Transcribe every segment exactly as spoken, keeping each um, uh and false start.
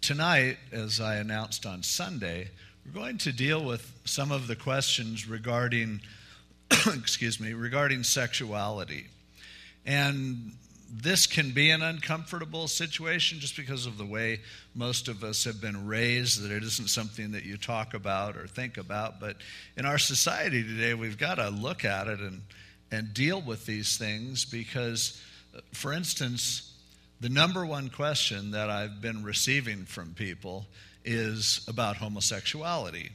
tonight, as I announced on Sunday, we're going to deal with some of the questions regarding, excuse me, regarding sexuality. And this can be an uncomfortable situation just because of the way most of us have been raised, that it isn't something that you talk about or think about. But in our society today, we've got to look at it and, and deal with these things because, for instance, the number one question that I've been receiving from people is about homosexuality.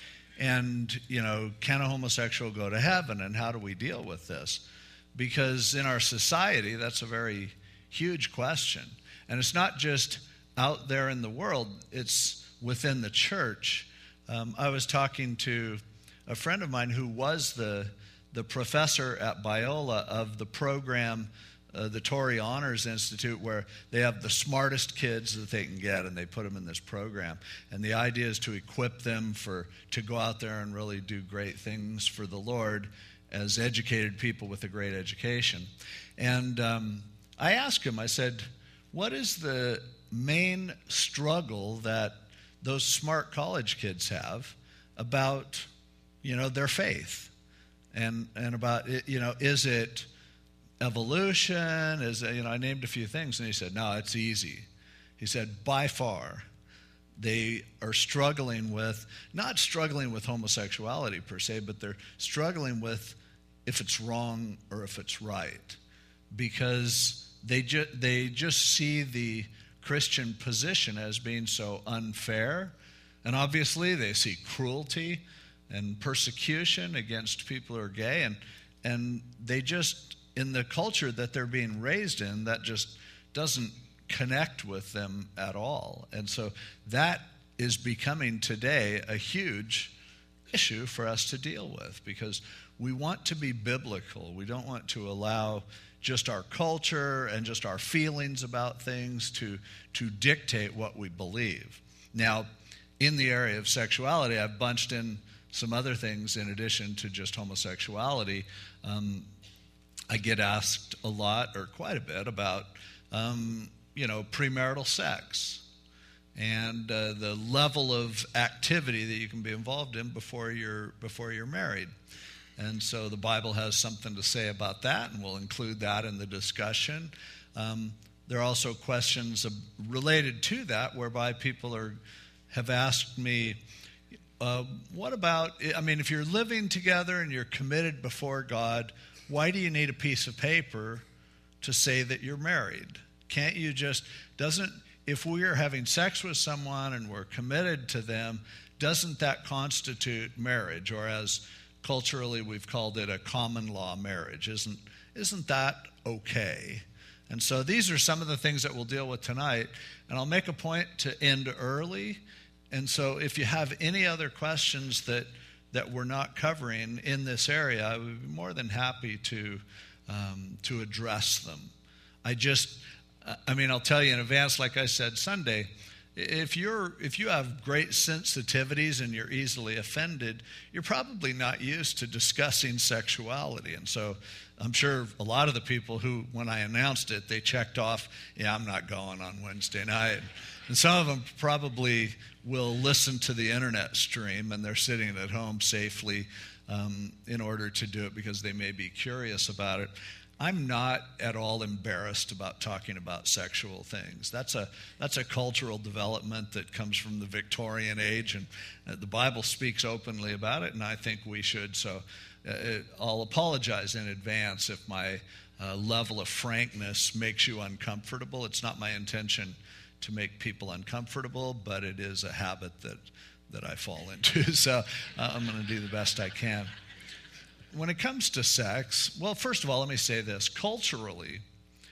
And, you know, can a homosexual go to heaven, and how do we deal with this? Because in our society, that's a very huge question. And it's not just out there in the world, it's within the church. Um, I was talking to a friend of mine who was the, the professor at Biola of the program, uh, the Torrey Honors Institute, where they have the smartest kids that they can get, and they put them in this program. And the idea is to equip them for to go out there and really do great things for the Lord as educated people with a great education. And um, I asked him, I said, what is the main struggle that those smart college kids have about, you know, their faith? And and about, you know, is it evolution? Is it, you know, I named a few things, and he said, no, it's easy. He said, by far, they are struggling with, not struggling with homosexuality per se, but they're struggling with if it's wrong or if it's right, because they ju- they just see the Christian position as being so unfair, and obviously they see cruelty and persecution against people who are gay, and and they just, in the culture that they're being raised in, that just doesn't connect with them at all. And so that is becoming today a huge issue for us to deal with, because we want to be biblical. We don't want to allow just our culture and just our feelings about things to, to dictate what we believe. Now, in the area of sexuality, I've bunched in some other things in addition to just homosexuality. Um, I get asked a lot, or quite a bit, about, um, you know, premarital sex and uh, the level of activity that you can be involved in before you're before you're married. And so the Bible has something to say about that, and we'll include that in the discussion. Um, there are also questions of, related to that, whereby people are have asked me, uh, what about, I mean, if you're living together and you're committed before God, why do you need a piece of paper to say that you're married? Can't you just, doesn't, if we are having sex with someone and we're committed to them, doesn't that constitute marriage? Or as culturally we've called it, a common law marriage. Isn't, isn't that okay? And so these are some of the things that we'll deal with tonight. And I'll make a point to end early. And so if you have any other questions that that we're not covering in this area, I would be more than happy to um, to address them. I just, I mean, I'll tell you in advance, like I said Sunday, if you're if you have great sensitivities and you're easily offended, you're probably not used to discussing sexuality. And so I'm sure a lot of the people who, when I announced it, they checked off, yeah, I'm not going on Wednesday night. And some of them probably will listen to the internet stream, and they're sitting at home safely um, in order to do it because they may be curious about it. I'm not at all embarrassed about talking about sexual things. That's a that's a cultural development that comes from the Victorian age, and uh, the Bible speaks openly about it, and I think we should. So uh, it, I'll apologize in advance if my uh, level of frankness makes you uncomfortable. It's not my intention to make people uncomfortable, but it is a habit that, that I fall into. So uh, I'm going to do the best I can. When it comes to sex, well, first of all, let me say this. Culturally,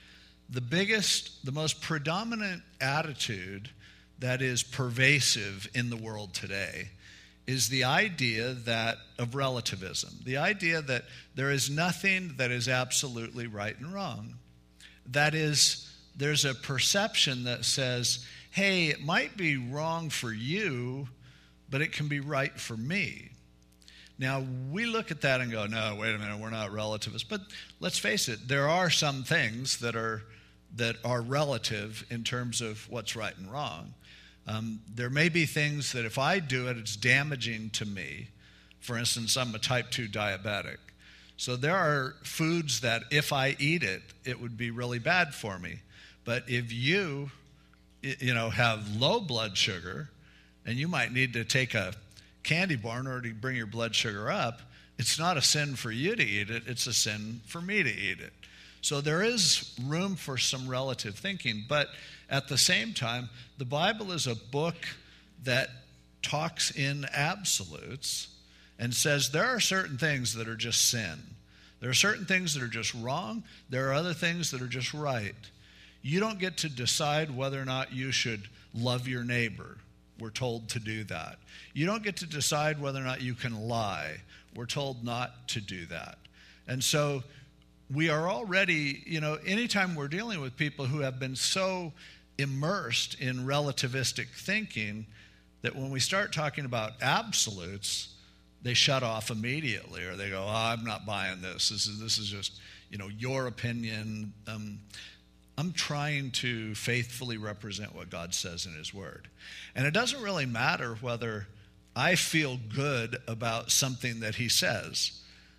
the biggest, the most predominant attitude that is pervasive in the world today is the idea that of relativism, the idea that there is nothing that is absolutely right and wrong. That is, there's a perception that says, hey, it might be wrong for you, but it can be right for me. Now, we look at that and go, no, wait a minute, we're not relativists. But let's face it, there are some things that are that are relative in terms of what's right and wrong. Um, there may be things that if I do it, it's damaging to me. For instance, I'm a type two diabetic. So there are foods that if I eat it, it would be really bad for me. But if you, you know, have low blood sugar, and you might need to take a candy bar in order to bring your blood sugar up, it's not a sin for you to eat it, it's a sin for me to eat it. So there is room for some relative thinking, but at the same time, the Bible is a book that talks in absolutes and says there are certain things that are just sin. There are certain things that are just wrong. There are other things that are just right. You don't get to decide whether or not you should love your neighbor. We're told to do that. You don't get to decide whether or not you can lie. We're told not to do that. And so we are already, you know, anytime we're dealing with people who have been so immersed in relativistic thinking that when we start talking about absolutes, they shut off immediately, or they go, oh, I'm not buying this. This is, this is just, you know, your opinion. Um, I'm trying to faithfully represent what God says in his word. And it doesn't really matter whether I feel good about something that he says.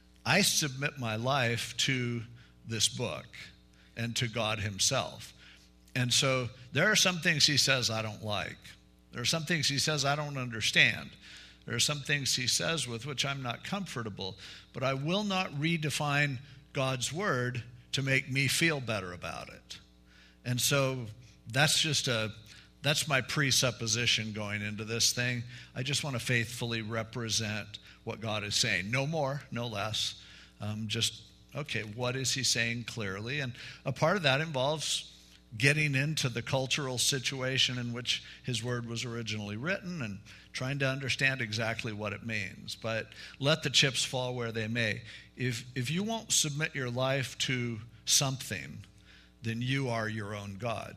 I submit my life to this book and to God himself. And so there are some things he says I don't like. There are some things he says I don't understand. There are some things he says with which I'm not comfortable, but I will not redefine God's word to make me feel better about it. And so that's just a, that's my presupposition going into this thing. I just want to faithfully represent what God is saying. No more, no less. Um, just, okay, what is he saying clearly? And a part of that involves getting into the cultural situation in which his word was originally written and trying to understand exactly what it means. But let the chips fall where they may. If, if you won't submit your life to something, then you are your own God.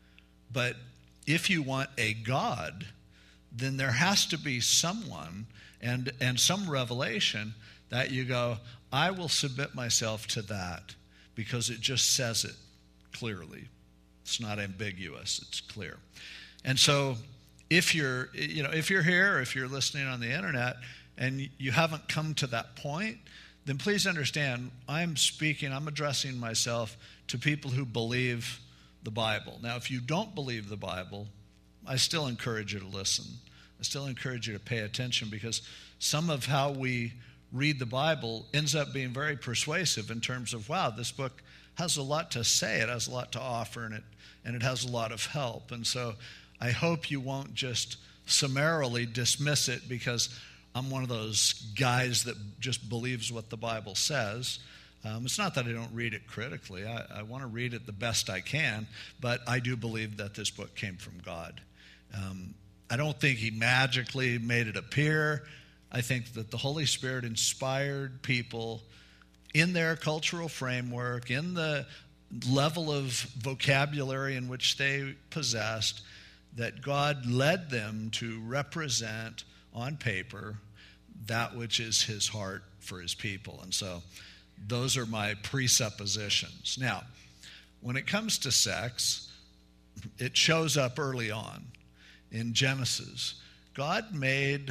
But if you want a God, then there has to be someone and, and some revelation that you go, I will submit myself to that because it just says it clearly. It's not ambiguous, it's clear. And so if you're, you know, if you're here, or if you're listening on the internet and you haven't come to that point, then please understand, I'm speaking, I'm addressing myself to people who believe the Bible. Now, if you don't believe the Bible, I still encourage you to listen. I still encourage you to pay attention, because some of how we read the Bible ends up being very persuasive in terms of, wow, this book has a lot to say, it has a lot to offer, and it and it has a lot of help. And so I hope you won't just summarily dismiss it because I'm one of those guys that just believes what the Bible says. Um, it's not that I don't read it critically. I, I want to read it the best I can, but I do believe that this book came from God. Um, I don't think he magically made it appear. I think that the Holy Spirit inspired people in their cultural framework, in the level of vocabulary in which they possessed, that God led them to represent on paper that which is his heart for his people. And so those are my presuppositions. Now, when it comes to sex, it shows up early on in Genesis. God made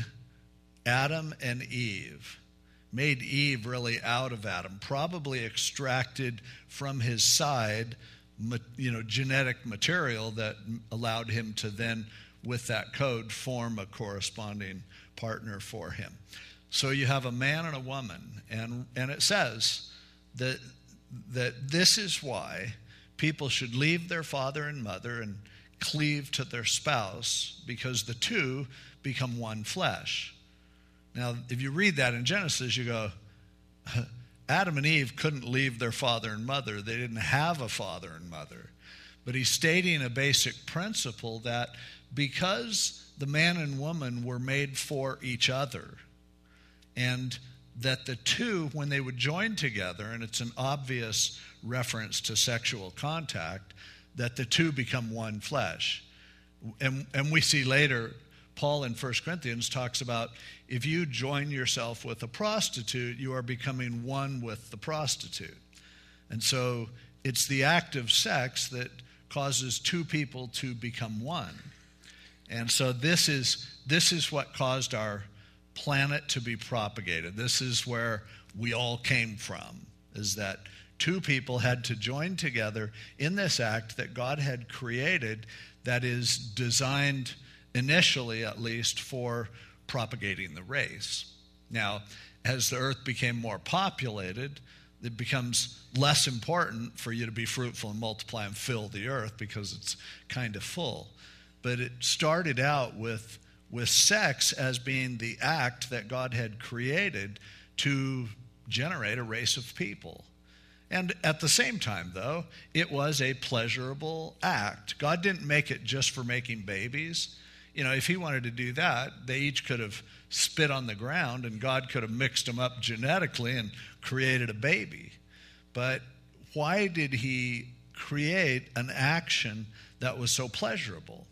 Adam and Eve, made Eve really out of Adam, probably extracted from his side, you know, genetic material that allowed him to then, with that code, form a corresponding partner for him. So you have a man and a woman, and, and it says that, that this is why people should leave their father and mother and cleave to their spouse, because the two become one flesh. Now, if you read that in Genesis, you go, Adam and Eve couldn't leave their father and mother. They didn't have a father and mother. But he's stating a basic principle that because the man and woman were made for each other, and that the two, when they would join together, and it's an obvious reference to sexual contact, that the two become one flesh. And, and we see later, Paul in First Corinthians talks about if you join yourself with a prostitute, you are becoming one with the prostitute. And so it's the act of sex that causes two people to become one. And so this is this is what caused our planet to be propagated. This is where we all came from, is that two people had to join together in this act that God had created that is designed initially, at least, for propagating the race. Now, as the earth became more populated, it becomes less important for you to be fruitful and multiply and fill the earth because it's kind of full. But it started out with, with sex as being the act that God had created to generate a race of people. And at the same time, though, it was a pleasurable act. God didn't make it just for making babies. You know, if he wanted to do that, they each could have spit on the ground and God could have mixed them up genetically and created a baby. But why did he create an action that was so pleasurable?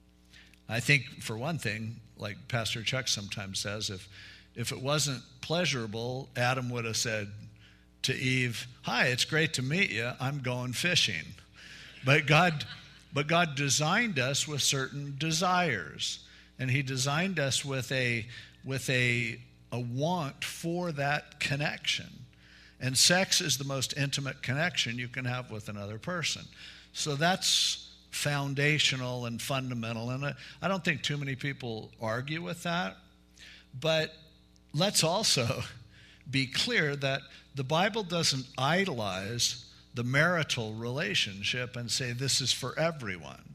I think, for one thing, like Pastor Chuck sometimes says, if if it wasn't pleasurable, Adam would have said to Eve, "Hi, it's great to meet you. I'm going fishing." But God, but God designed us with certain desires, and he designed us with a with a a want for that connection. And sex is the most intimate connection you can have with another person. So that's foundational and fundamental, and I, I don't think too many people argue with that. But let's also be clear that the Bible doesn't idolize the marital relationship and say this is for everyone.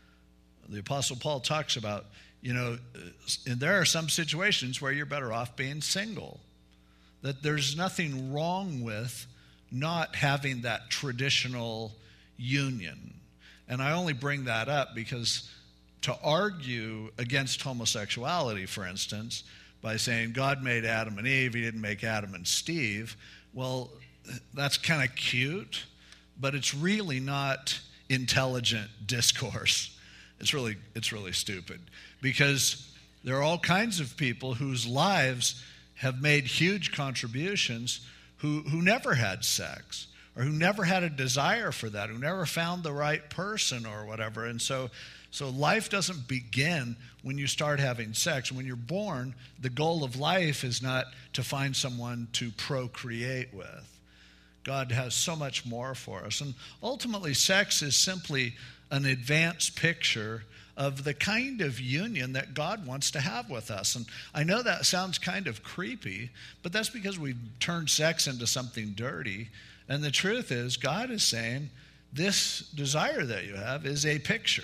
The Apostle Paul talks about, you know, and there are some situations where you're better off being single. That there's nothing wrong with not having that traditional union. And I only bring that up because to argue against homosexuality, for instance, by saying God made Adam and Eve, he didn't make Adam and Steve, well, that's kind of cute, but it's really not intelligent discourse. It's really, it's really stupid, because there are all kinds of people whose lives have made huge contributions who, who never had sex, or who never had a desire for that, who never found the right person or whatever. And so so life doesn't begin when you start having sex. When you're born, the goal of life is not to find someone to procreate with. God has so much more for us. And ultimately, sex is simply an advanced picture of the kind of union that God wants to have with us. And I know that sounds kind of creepy, but that's because we've turned sex into something dirty. And the truth is, God is saying, this desire that you have is a picture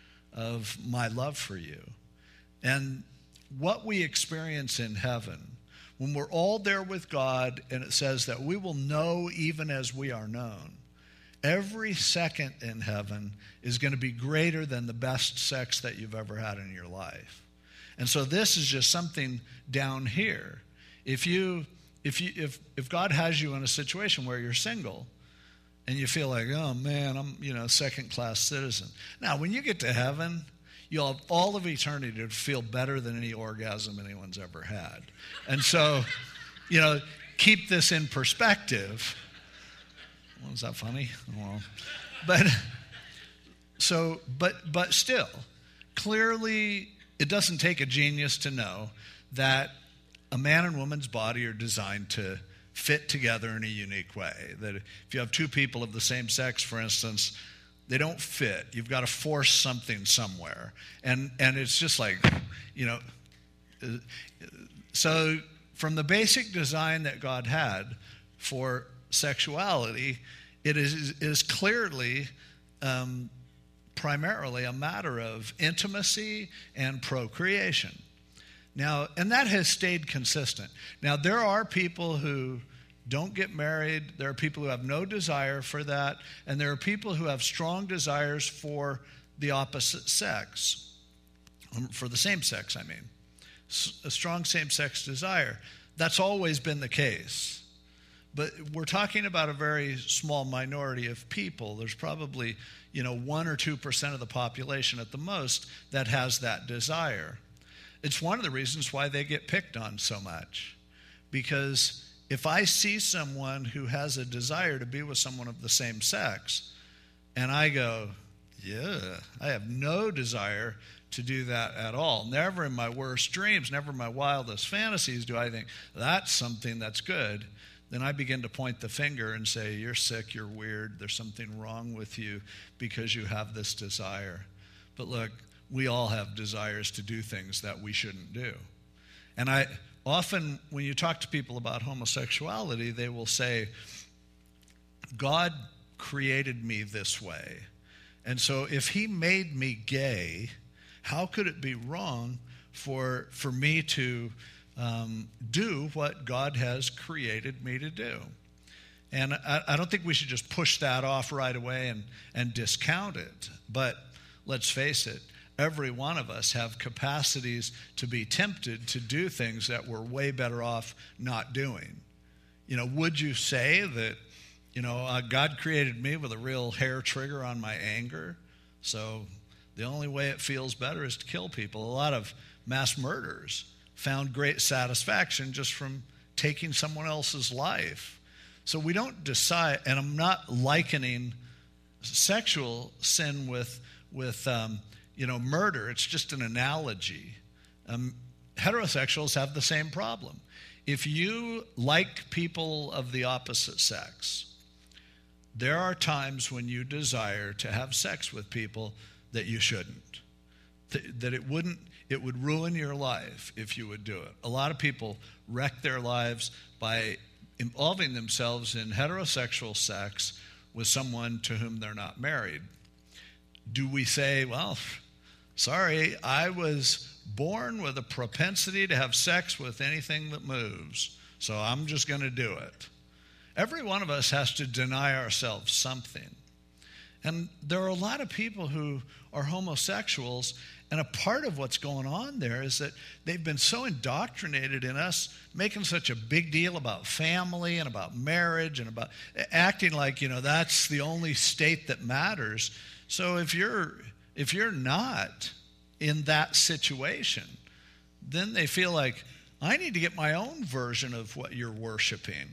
of my love for you. And what we experience in heaven, when we're all there with God, and it says that we will know even as we are known, every second in heaven is going to be greater than the best sex that you've ever had in your life. And so this is just something down here. If you if you if if God has you in a situation where you're single and you feel like, oh man, I'm, you know, second class citizen. Now, when you get to heaven, you'll have all of eternity to feel better than any orgasm anyone's ever had. And so, you know, keep this in perspective. Well, is that funny? Well, but so, but but still, clearly, it doesn't take a genius to know that a man and woman's body are designed to fit together in a unique way. That if you have two people of the same sex, for instance, they don't fit. You've got to force something somewhere, and and it's just like, you know. So from the basic design that God had for sexuality, it is, is clearly um, primarily a matter of intimacy and procreation. Now, and that has stayed consistent. Now, there are people who don't get married. There are people who have no desire for that. And there are people who have strong desires for the opposite sex, for the same sex, I mean. A strong same-sex desire. That's always been the case. But we're talking about a very small minority of people. There's probably, you know, one or two percent of the population at the most that has that desire. It's one of the reasons why they get picked on so much. Because if I see someone who has a desire to be with someone of the same sex, and I go, yeah, I have no desire to do that at all. Never in my worst dreams, never in my wildest fantasies do I think that's something that's good. Then I begin to point the finger and say, you're sick, you're weird, there's something wrong with you because you have this desire. But look, we all have desires to do things that we shouldn't do. And I often, when you talk to people about homosexuality, they will say, God created me this way. And so if he made me gay, how could it be wrong for, for me to um, do what God has created me to do? And I, I don't think we should just push that off right away and, and discount it. But let's face it, every one of us have capacities to be tempted to do things that we're way better off not doing. You know, would you say that, you know, uh, God created me with a real hair trigger on my anger, so the only way it feels better is to kill people? A lot of mass murderers found great satisfaction just from taking someone else's life. So we don't decide, and I'm not likening sexual sin with, with um, you know, murder. It's just an analogy. Um, heterosexuals have the same problem. If you like people of the opposite sex, there are times when you desire to have sex with people that you shouldn't. Th- that it wouldn't, it would ruin your life if you would do it. A lot of people wreck their lives by involving themselves in heterosexual sex with someone to whom they're not married. Do we say, well, sorry, I was born with a propensity to have sex with anything that moves, so I'm just going to do it? Every one of us has to deny ourselves something. And there are a lot of people who are homosexuals, and a part of what's going on there is that they've been so indoctrinated in us making such a big deal about family and about marriage and about acting like, you know, that's the only state that matters. So if you're if you're not in that situation, then they feel like, I need to get my own version of what you're worshiping.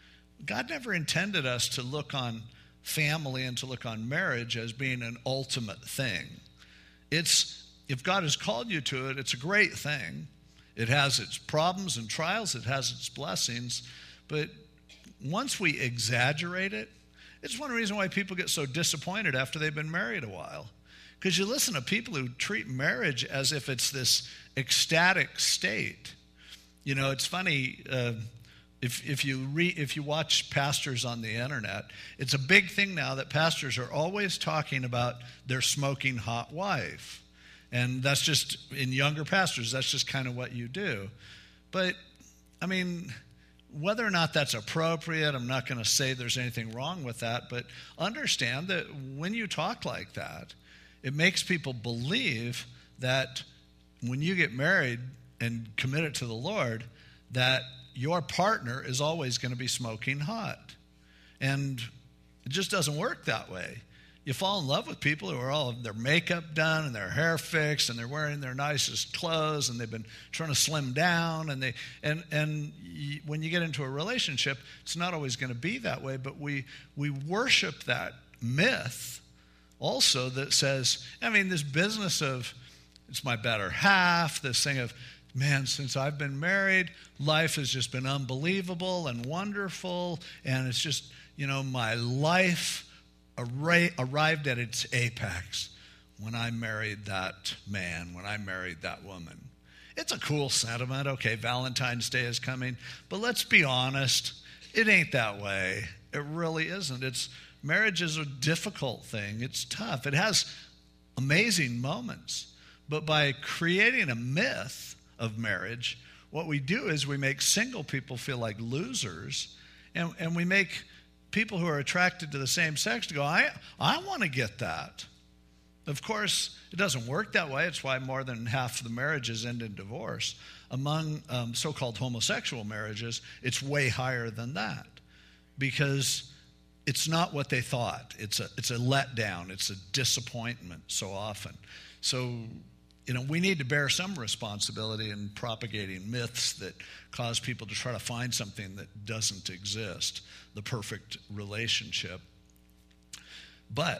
God never intended us to look on family and to look on marriage as being an ultimate thing. It's, if God has called you to it, it's a great thing. It has its problems and trials, it has its blessings, but once we exaggerate it, it's one reason why people get so disappointed after they've been married a while. Because you listen to people who treat marriage as if it's this ecstatic state. You know, it's funny, uh, if if you re, if you watch pastors on the internet, it's a big thing now that pastors are always talking about their smoking hot wife. And that's just, in younger pastors, that's just kind of what you do. But, I mean, whether or not that's appropriate, I'm not going to say there's anything wrong with that, but understand that when you talk like that, it makes people believe that when you get married and commit it to the Lord, that your partner is always going to be smoking hot. And it just doesn't work that way. You fall in love with people who are all of their makeup done and their hair fixed and they're wearing their nicest clothes and they've been trying to slim down. And they and and y- when you get into a relationship, it's not always going to be that way. But we we worship that myth also that says, I mean, this business of it's my better half, this thing of, man, since I've been married, life has just been unbelievable and wonderful, and it's just, you know, my life arri- arrived at its apex when I married that man, when I married that woman. It's a cool sentiment. Okay, Valentine's Day is coming, but let's be honest, it ain't that way. It really isn't. It's marriage is a difficult thing. It's tough. It has amazing moments, but by creating a myth of marriage, what we do is we make single people feel like losers, and, and we make people who are attracted to the same sex to go, I, I want to get that. Of course, it doesn't work that way. It's why more than half of the marriages end in divorce. Among um, so-called homosexual marriages, it's way higher than that because it's not what they thought. It's a, it's a letdown. It's a disappointment so often. So, you know, we need to bear some responsibility in propagating myths that cause people to try to find something that doesn't exist, the perfect relationship. But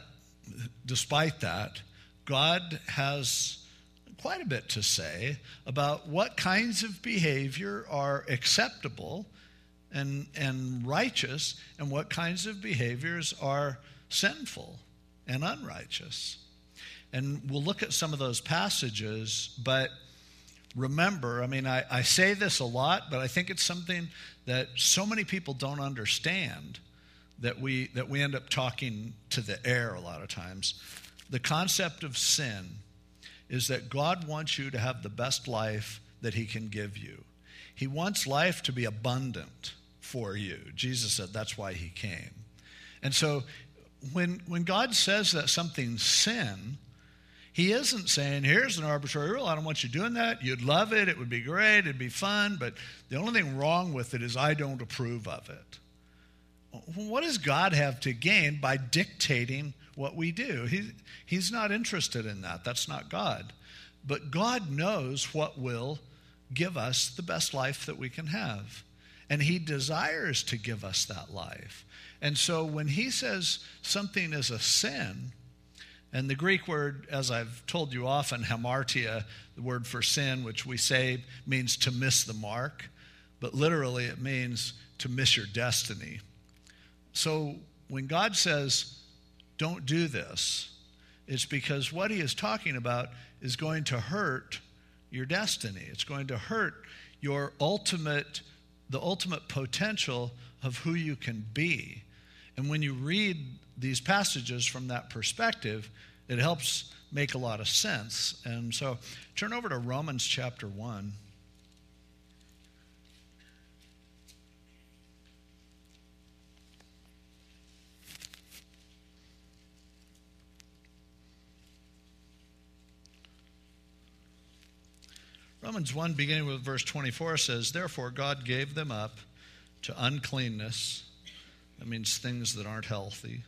despite that, God has quite a bit to say about what kinds of behavior are acceptable and, and righteous, and what kinds of behaviors are sinful and unrighteous. And we'll look at some of those passages, but remember, I mean, I, I say this a lot, but I think it's something that so many people don't understand that we that we end up talking to the air a lot of times. The concept of sin is that God wants you to have the best life that he can give you. He wants life to be abundant for you. Jesus said that's why he came. And so when when God says that something's sin, he isn't saying, here's an arbitrary rule. I don't want you doing that. You'd love it. It would be great. It'd be fun. But the only thing wrong with it is I don't approve of it. What does God have to gain by dictating what we do? He, he's not interested in that. That's not God. But God knows what will give us the best life that we can have. And he desires to give us that life. And so when he says something is a sin, and the Greek word, as I've told you often, hamartia, the word for sin, which we say means to miss the mark, but literally it means to miss your destiny. So when God says, don't do this, it's because what he is talking about is going to hurt your destiny. It's going to hurt your ultimate, the ultimate potential of who you can be. And when you read these passages from that perspective, it helps make a lot of sense. And so turn over to Romans chapter one. Romans one, beginning with verse twenty-four, says, therefore God gave them up to uncleanness. That means things that aren't healthy.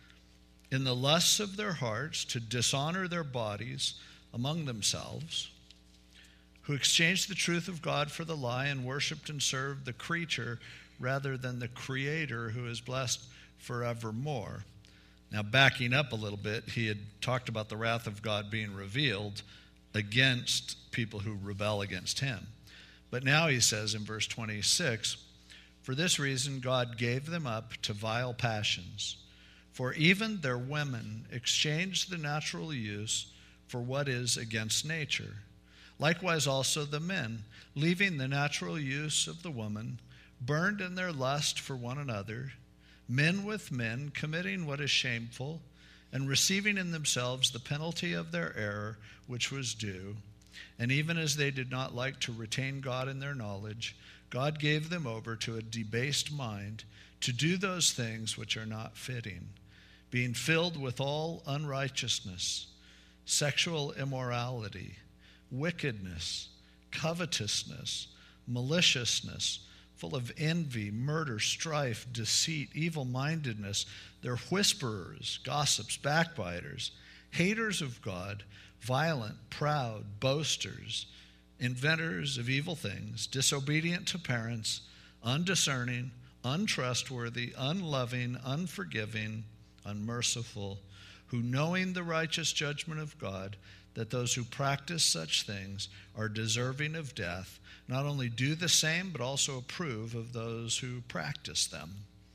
In the lusts of their hearts, to dishonor their bodies among themselves, who exchanged the truth of God for the lie and worshiped and served the creature rather than the Creator, who is blessed forevermore. Now, backing up a little bit, he had talked about the wrath of God being revealed against people who rebel against him. But now he says in verse twenty-six, for this reason God gave them up to vile passions. For even their women exchanged the natural use for what is against nature. Likewise also the men, leaving the natural use of the woman, burned in their lust for one another, men with men, committing what is shameful, and receiving in themselves the penalty of their error, which was due. And even as they did not like to retain God in their knowledge, God gave them over to a debased mind to do those things which are not fitting, being filled with all unrighteousness, sexual immorality, wickedness, covetousness, maliciousness, full of envy, murder, strife, deceit, evil-mindedness. They're whisperers, gossips, backbiters, haters of God, violent, proud, boasters, inventors of evil things, disobedient to parents, undiscerning, untrustworthy, unloving, unforgiving, unmerciful, who knowing the righteous judgment of God, that those who practice such things are deserving of death, not only do the same, but also approve of those who practice them.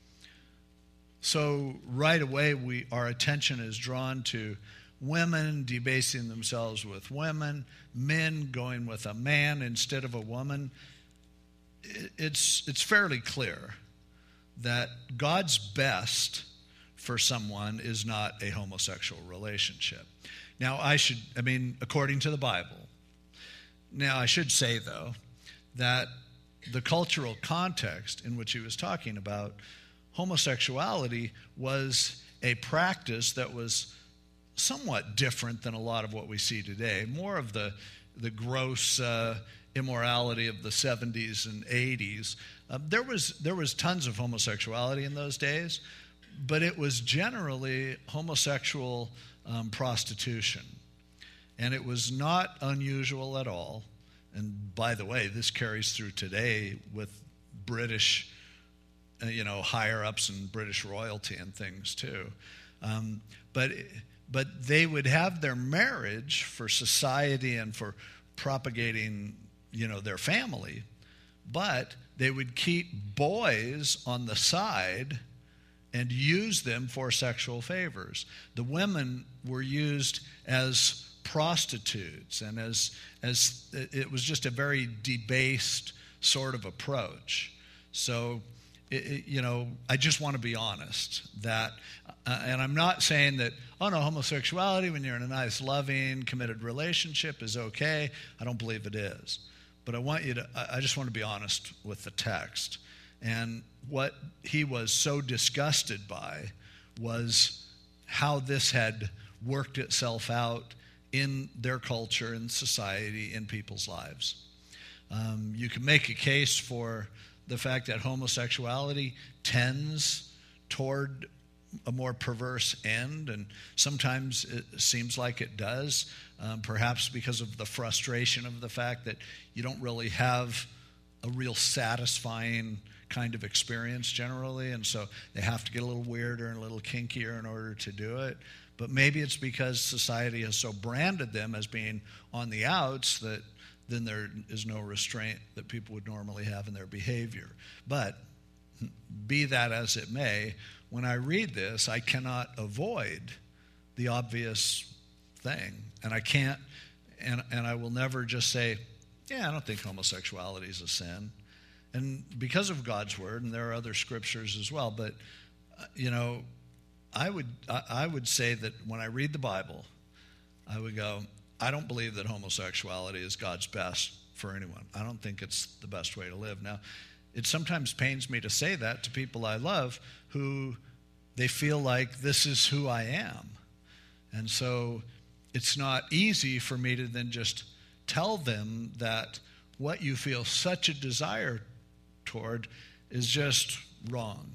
So right away, we our attention is drawn to women debasing themselves with women, men going with a man instead of a woman. It's, it's fairly clear that God's best for someone is not a homosexual relationship. Now, I should, I mean, according to the Bible. Now, I should say, though, that the cultural context in which he was talking about homosexuality was a practice that was somewhat different than a lot of what we see today. More of the, the gross uh, immorality of the seventies and eighties. Uh, there was, there was tons of homosexuality in those days, but it was generally homosexual um, prostitution. And it was not unusual at all. And by the way, this carries through today with British, uh, you know, higher-ups and British royalty and things too. Um, but but they would have their marriage for society and for propagating, you know, their family, but they would keep boys on the side and use them for sexual favors. The women were used as prostitutes, and as as it was just a very debased sort of approach. So, it, it, you know, I just want to be honest that, uh, and I'm not saying that, oh no, homosexuality when you're in a nice, loving, committed relationship is okay. I don't believe it is. But I want you to, I just want to be honest with the text. And what he was so disgusted by was how this had worked itself out in their culture and society, in people's lives. Um, you can make a case for the fact that homosexuality tends toward a more perverse end, and sometimes it seems like it does, um, perhaps because of the frustration of the fact that you don't really have a real satisfying kind of experience generally, and so they have to get a little weirder and a little kinkier in order to do it. But maybe it's because society has so branded them as being on the outs that then there is no restraint that people would normally have in their behavior. But be that as it may, when I read this, I cannot avoid the obvious thing. And I can't, and, and I will never just say, yeah, I don't think homosexuality is a sin. And because of God's word, and there are other scriptures as well, but, uh, you know, I would I, I would say that when I read the Bible, I would go, I don't believe that homosexuality is God's best for anyone. I don't think it's the best way to live. Now, it sometimes pains me to say that to people I love who they feel like this is who I am. And so it's not easy for me to then just tell them that what you feel such a desire toward is just wrong.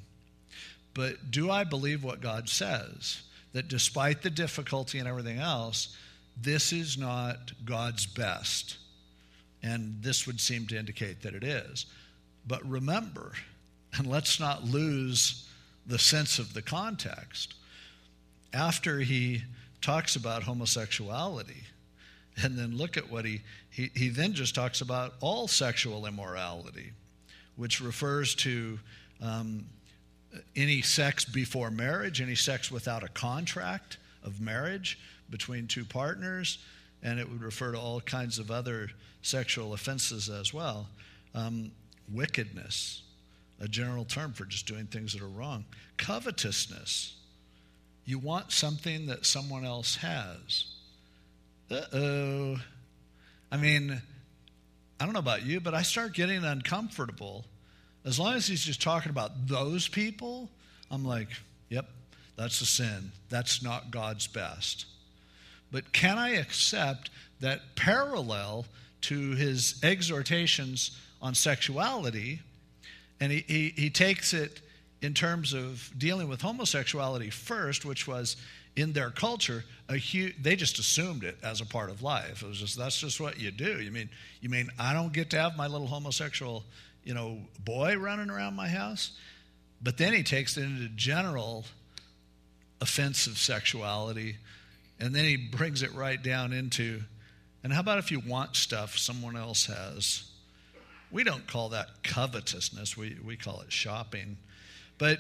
But do I believe what God says? That despite the difficulty and everything else, this is not God's best. And this would seem to indicate that it is. But remember, and let's not lose the sense of the context, after he talks about homosexuality, and then look at what he, he, he then just talks about all sexual immorality, which refers to um, any sex before marriage, any sex without a contract of marriage between two partners, and it would refer to all kinds of other sexual offenses as well. Um, wickedness, a general term for just doing things that are wrong. Covetousness. You want something that someone else has. Uh-oh. I mean, I don't know about you, but I start getting uncomfortable. As long as he's just talking about those people, I'm like, yep, that's a sin. That's not God's best. But can I accept that parallel to his exhortations on sexuality, and he, he, he takes it in terms of dealing with homosexuality first, which was in their culture, a huge, they just assumed it as a part of life. It was just, that's just what you do. You mean, you mean I don't get to have my little homosexual, you know, boy running around my house? But then he takes it into general offensive sexuality, and then he brings it right down into, and how about if you want stuff someone else has? We don't call that covetousness. We, we call it shopping. But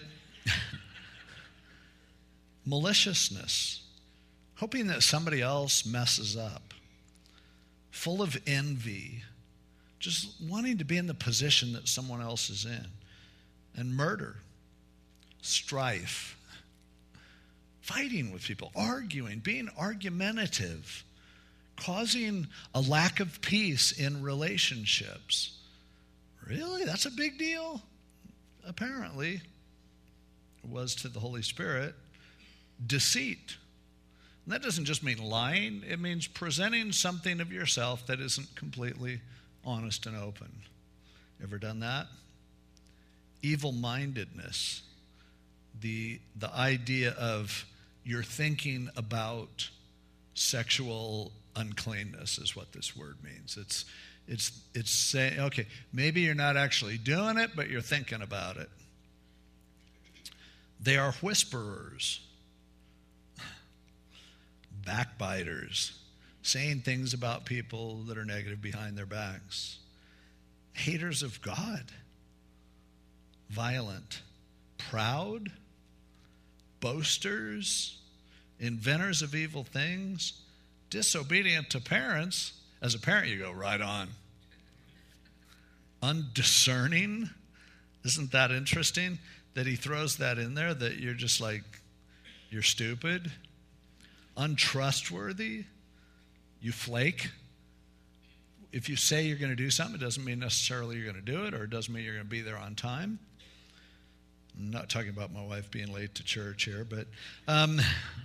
maliciousness, hoping that somebody else messes up, full of envy, just wanting to be in the position that someone else is in, and murder, strife, fighting with people, arguing, being argumentative, causing a lack of peace in relationships. Really? That's a big deal? Apparently, it was to the Holy Spirit. Deceit. And that doesn't just mean lying. It means presenting something of yourself that isn't completely honest and open. Ever done that? Evil-mindedness. The, the idea of you're thinking about sexual uncleanness is what this word means. It's it's it's saying, okay, maybe you're not actually doing it, but you're thinking about it. They are whisperers. backbiters, saying things about people that are negative behind their backs, haters of God, violent, proud, boasters, inventors of evil things, disobedient to parents. As a parent, you go, right on. Undiscerning. Isn't that interesting that he throws that in there, that you're just like, you're stupid? Untrustworthy. You flake. If you say you're going to do something, it doesn't mean necessarily you're going to do it, or it doesn't mean you're going to be there on time. I'm not talking about my wife being late to church here, but um,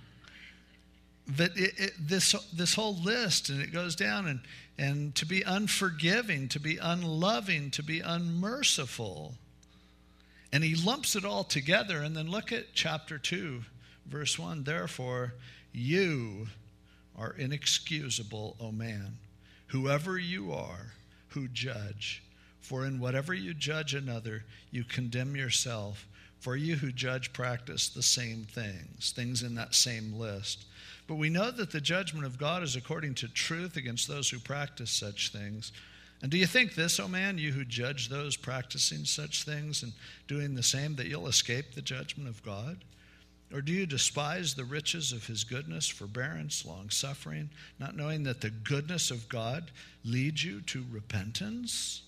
but it, it, this this whole list, and it goes down, and and to be unforgiving, to be unloving, to be unmerciful. And he lumps it all together. And then look at chapter two, verse one. Therefore, you are inexcusable, O man, whoever you are who judge. For in whatever you judge another, you condemn yourself. For you who judge practice the same things, things in that same list. But we know that the judgment of God is according to truth against those who practice such things. And do you think this, O man, you who judge those practicing such things and doing the same, that you'll escape the judgment of God? Or do you despise the riches of his goodness, forbearance, long-suffering, not knowing that the goodness of God leads you to repentance?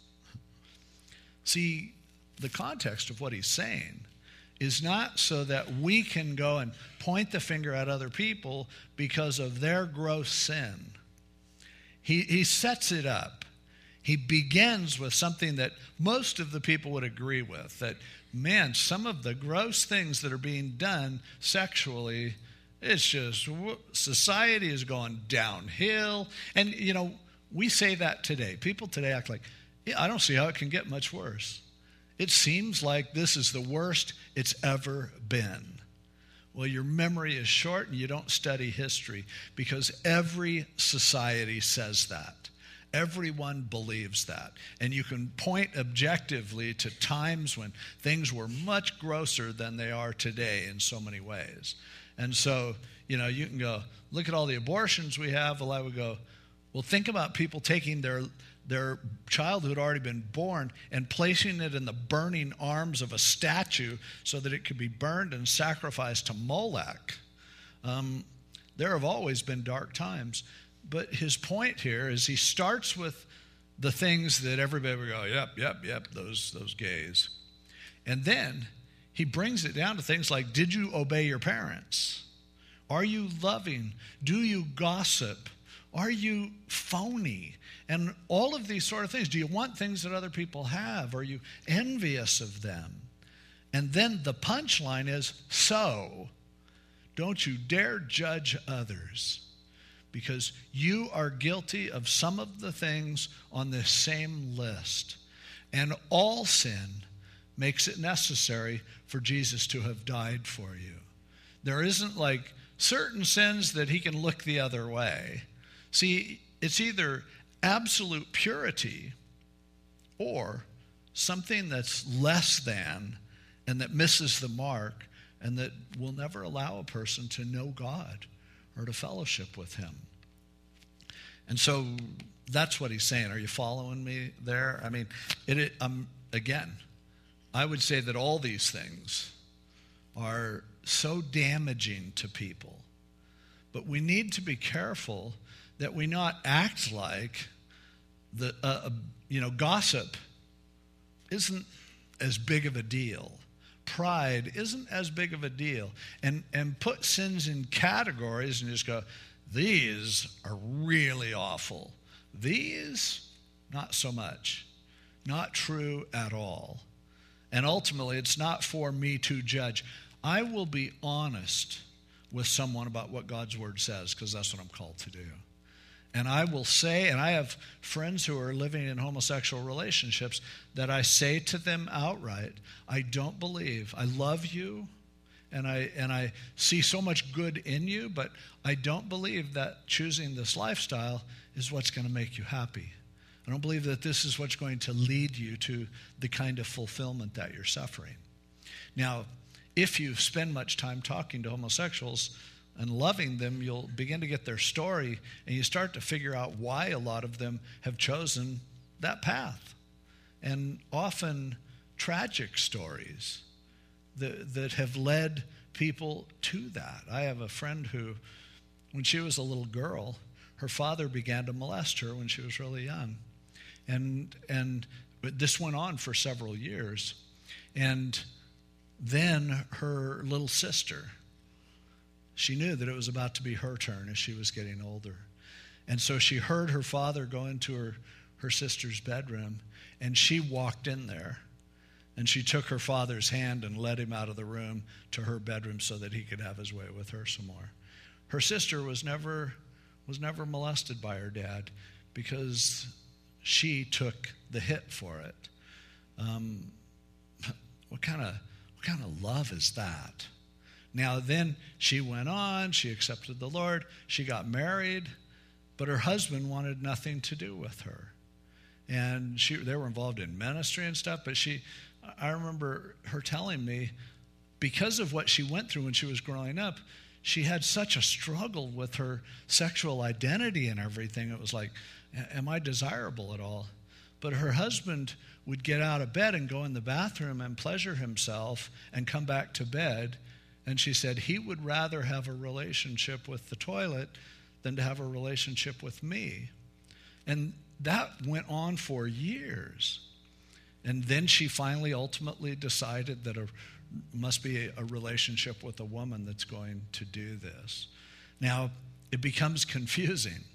See, the context of what he's saying is not so that we can go and point the finger at other people because of their gross sin. He, he sets it up. He begins with something that most of the people would agree with, that, man, some of the gross things that are being done sexually, it's just, society is going downhill. And, you know, we say that today. People today act like, yeah, I don't see how it can get much worse. It seems like this is the worst it's ever been. Well, your memory is short and you don't study history, because every society says that. Everyone believes that. And you can point objectively to times when things were much grosser than they are today in so many ways. And so, you know, you can go, look at all the abortions we have. Well, I would go, well, think about people taking their their child who had already been born and placing it in the burning arms of a statue so that it could be burned and sacrificed to Molech. Um, there have always been dark times. But his point here is he starts with the things that everybody would go, yep, yep, yep, those, those gays. And then he brings it down to things like, did you obey your parents? Are you loving? Do you gossip? Are you phony? And all of these sort of things. Do you want things that other people have? Are you envious of them? And then the punchline is, so don't you dare judge others, because you are guilty of some of the things on this same list. And all sin makes it necessary for Jesus to have died for you. There isn't like certain sins that he can look the other way. See, it's either absolute purity or something that's less than and that misses the mark and that will never allow a person to know God or to fellowship with him. And so that's what he's saying. Are you following me there? I mean, it, it, um, again, I would say that all these things are so damaging to people. But we need to be careful that we not act like the uh, uh, you know, gossip isn't as big of a deal. Pride isn't as big of a deal. And and put sins in categories and just go, these are really awful. These, not so much. Not true at all. And ultimately, it's not for me to judge. I will be honest with someone about what God's word says, because that's what I'm called to do. And I will say, and I have friends who are living in homosexual relationships, that I say to them outright, I don't believe, I love you, and I and I see so much good in you, but I don't believe that choosing this lifestyle is what's going to make you happy. I don't believe that this is what's going to lead you to the kind of fulfillment that you're suffering. Now, if you spend much time talking to homosexuals, and loving them, you'll begin to get their story, and you start to figure out why a lot of them have chosen that path. And often tragic stories that, that have led people to that. I have a friend who, when she was a little girl, her father began to molest her when she was really young. And, and this went on for several years. And then her little sister, she knew that it was about to be her turn as she was getting older. And so she heard her father go into her, her sister's bedroom, and she walked in there. And she took her father's hand and led him out of the room to her bedroom so that he could have his way with her some more. Her sister was never, was never molested by her dad because she took the hit for it. Um, what kind of what kind of love is that? Now then she went on, she accepted the Lord, she got married, but her husband wanted nothing to do with her. And she they were involved in ministry and stuff, but she I remember her telling me, because of what she went through when she was growing up, she had such a struggle with her sexual identity and everything. It was like, am I desirable at all? But her husband would get out of bed and go in the bathroom and pleasure himself and come back to bed. And she said he would rather have a relationship with the toilet than to have a relationship with me. And that went on for years. And then she finally ultimately decided that it must be a, a relationship with a woman that's going to do this. Now, it becomes confusing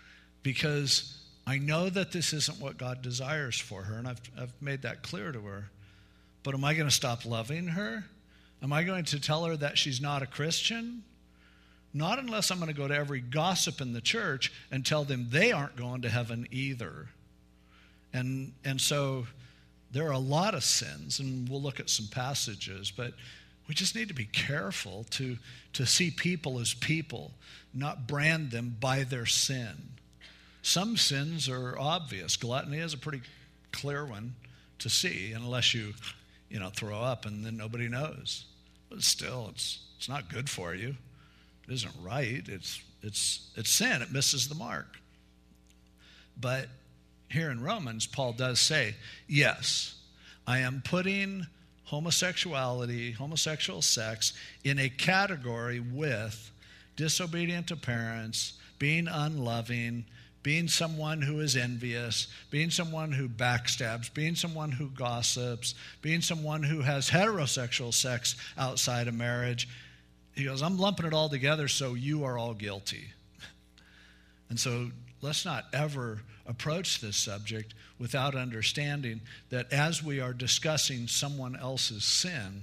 because I know that this isn't what God desires for her, and I've, I've made that clear to her. But am I going to stop loving her? Am I going to tell her that she's not a Christian? Not unless I'm going to go to every gossip in the church and tell them they aren't going to heaven either. And, and so there are a lot of sins, and we'll look at some passages, but we just need to be careful to, to see people as people, not brand them by their sin. Some sins are obvious. Gluttony is a pretty clear one to see, unless you, you know, throw up and then nobody knows. But still, it's it's not good for you. It isn't right. It's it's it's sin. It misses the mark. But here in Romans, Paul does say, yes, I am putting homosexuality, homosexual sex, in a category with disobedient to parents, being unloving, being someone who is envious, being someone who backstabs, being someone who gossips, being someone who has heterosexual sex outside of marriage. He goes, I'm lumping it all together, so you are all guilty. And so let's not ever approach this subject without understanding that as we are discussing someone else's sin,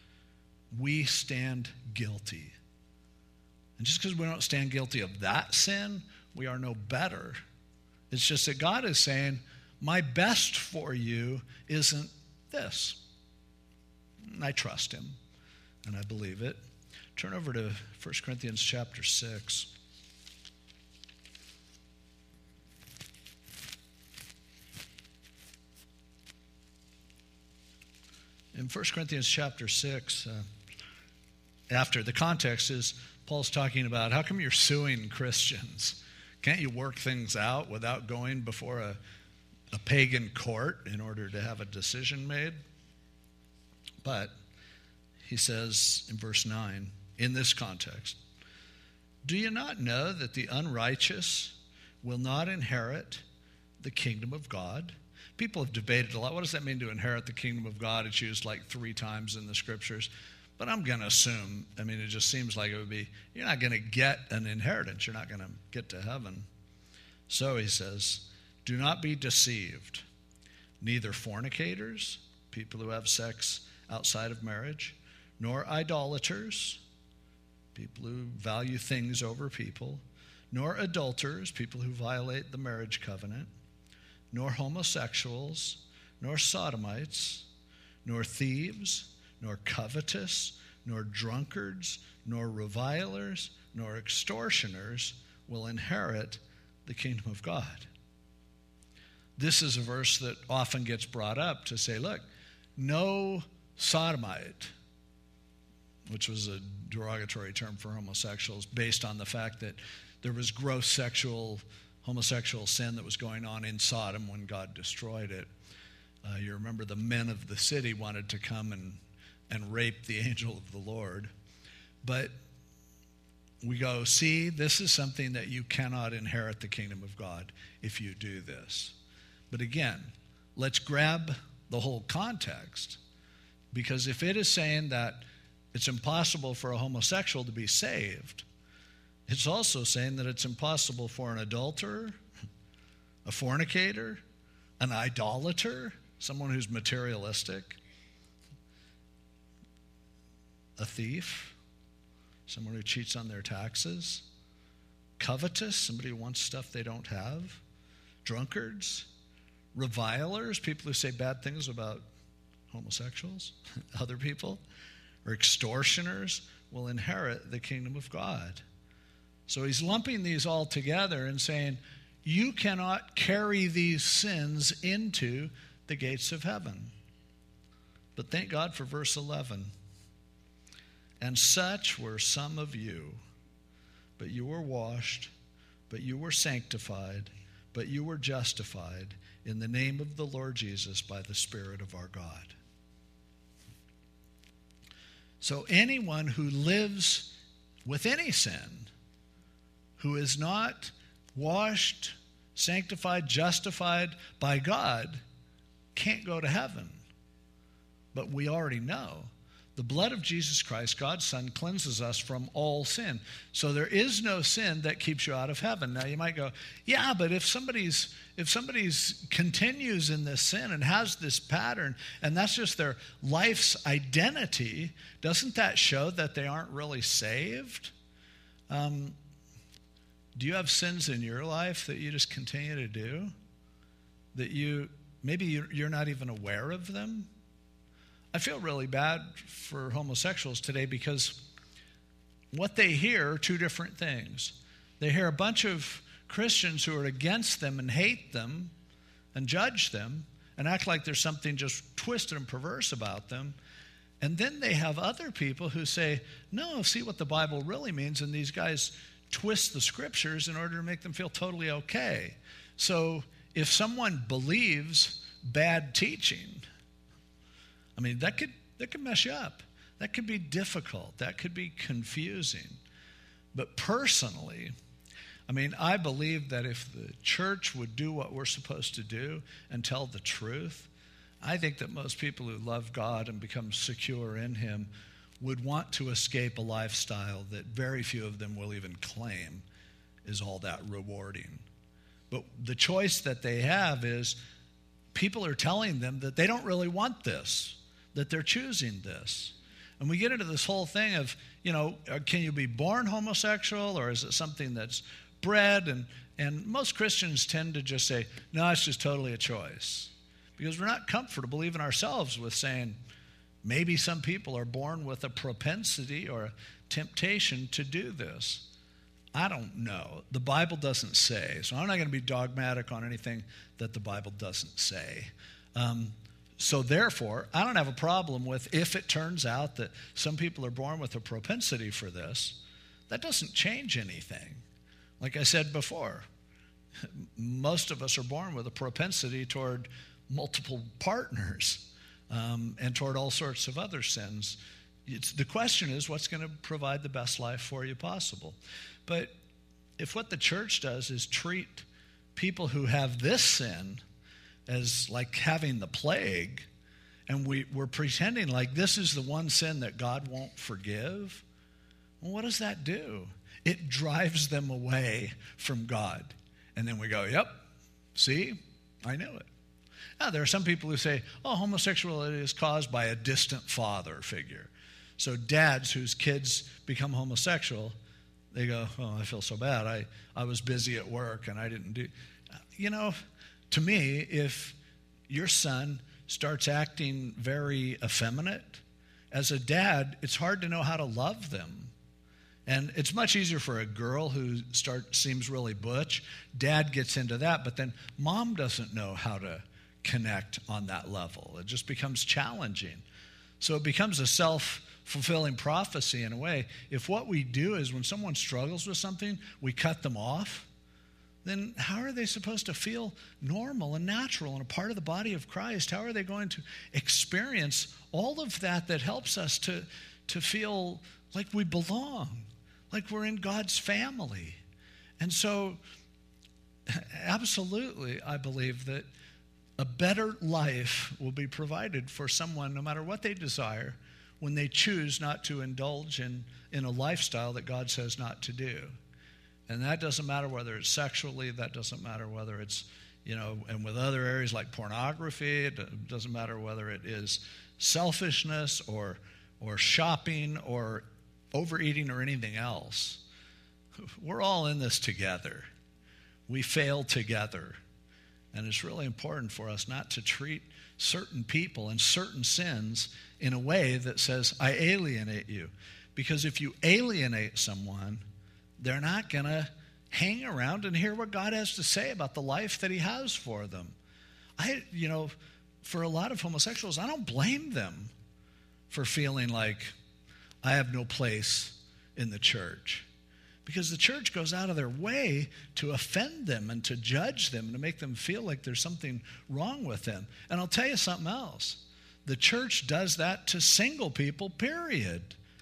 we stand guilty. And just because we don't stand guilty of that sin, we are no better. It's just that God is saying, my best for you isn't this. And I trust him, and I believe it. Turn over to First Corinthians chapter six. In First Corinthians chapter six, uh, after the context is Paul's talking about how come you're suing Christians? Can't you work things out without going before a, a pagan court in order to have a decision made? But he says in verse nine, in this context, do you not know that the unrighteous will not inherit the kingdom of God? People have debated a lot. What does that mean to inherit the kingdom of God? It's used like three times in the scriptures. But I'm going to assume, I mean, it just seems like it would be, you're not going to get an inheritance. You're not going to get to heaven. So he says, do not be deceived. Neither fornicators, people who have sex outside of marriage, nor idolaters, people who value things over people, nor adulterers, people who violate the marriage covenant, nor homosexuals, nor sodomites, nor thieves, nor covetous, nor drunkards, nor revilers, nor extortioners will inherit the kingdom of God. This is a verse that often gets brought up to say, look, no sodomite, which was a derogatory term for homosexuals based on the fact that there was gross sexual, homosexual sin that was going on in Sodom when God destroyed it. Uh, you remember the men of the city wanted to come and, and rape the angel of the Lord. But we go, see, this is something that you cannot inherit the kingdom of God if you do this. But again, let's grab the whole context, because if it is saying that it's impossible for a homosexual to be saved, it's also saying that it's impossible for an adulterer, a fornicator, an idolater, someone who's materialistic, a thief, someone who cheats on their taxes, covetous, somebody who wants stuff they don't have, drunkards, revilers, people who say bad things about homosexuals, other people, or extortioners will inherit the kingdom of God. So he's lumping these all together and saying, you cannot carry these sins into the gates of heaven. But thank God for verse eleven. And such were some of you, but you were washed, but you were sanctified, but you were justified in the name of the Lord Jesus by the Spirit of our God. So anyone who lives with any sin, who is not washed, sanctified, justified by God, can't go to heaven. But we already know the blood of Jesus Christ, God's Son, cleanses us from all sin. So there is no sin that keeps you out of heaven. Now you might go, yeah, but if somebody's if somebody's continues in this sin and has this pattern, and that's just their life's identity, doesn't that show that they aren't really saved? Um, do you have sins in your life that you just continue to do? That you, maybe you're not even aware of them? I feel really bad for homosexuals today because what they hear are two different things. They hear a bunch of Christians who are against them and hate them and judge them and act like there's something just twisted and perverse about them. And then they have other people who say, no, see what the Bible really means, and these guys twist the scriptures in order to make them feel totally okay. So if someone believes bad teaching, I mean, that could that could mess you up. That could be difficult. That could be confusing. But personally, I mean, I believe that if the church would do what we're supposed to do and tell the truth, I think that most people who love God and become secure in Him would want to escape a lifestyle that very few of them will even claim is all that rewarding. But the choice that they have is people are telling them that they don't really want this, that they're choosing this. And we get into this whole thing of, you know, can you be born homosexual, or is it something that's bred? And, and most Christians tend to just say, no, it's just totally a choice. Because we're not comfortable even ourselves with saying, maybe some people are born with a propensity or a temptation to do this. I don't know. The Bible doesn't say. So I'm not going to be dogmatic on anything that the Bible doesn't say. Um, so therefore, I don't have a problem with if it turns out that some people are born with a propensity for this. That doesn't change anything. Like I said before, most of us are born with a propensity toward multiple partners um, and toward all sorts of other sins. It's, the question is, what's going to provide the best life for you possible? But if what the church does is treat people who have this sin as like having the plague, and we, we're pretending like this is the one sin that God won't forgive, well, what does that do? It drives them away from God. And then we go, yep, see, I knew it. Now, there are some people who say, oh, homosexuality is caused by a distant father figure. So dads whose kids become homosexual, they go, oh, I feel so bad. I, I was busy at work and I didn't do. You know, to me, if your son starts acting very effeminate, as a dad, it's hard to know how to love them. And it's much easier for a girl who start seems really butch. Dad gets into that, but then mom doesn't know how to connect on that level. It just becomes challenging. So it becomes a self self-fulfilling prophecy in a way. If what we do is when someone struggles with something, we cut them off, then how are they supposed to feel normal and natural and a part of the body of Christ? How are they going to experience all of that that helps us to, to feel like we belong, like we're in God's family? And so, absolutely, I believe that a better life will be provided for someone, no matter what they desire, when they choose not to indulge in, in a lifestyle that God says not to do. And that doesn't matter whether it's sexually, that doesn't matter whether it's, you know, and with other areas like pornography, it doesn't matter whether it is selfishness or or shopping or overeating or anything else. We're all in this together. We fail together. And it's really important for us not to treat certain people and certain sins in a way that says, I alienate you. Because if you alienate someone, they're not going to hang around and hear what God has to say about the life that he has for them. I, you know, for a lot of homosexuals, I don't blame them for feeling like I have no place in the church. Because the church goes out of their way to offend them and to judge them and to make them feel like there's something wrong with them. And I'll tell you something else. The church does that to single people, period.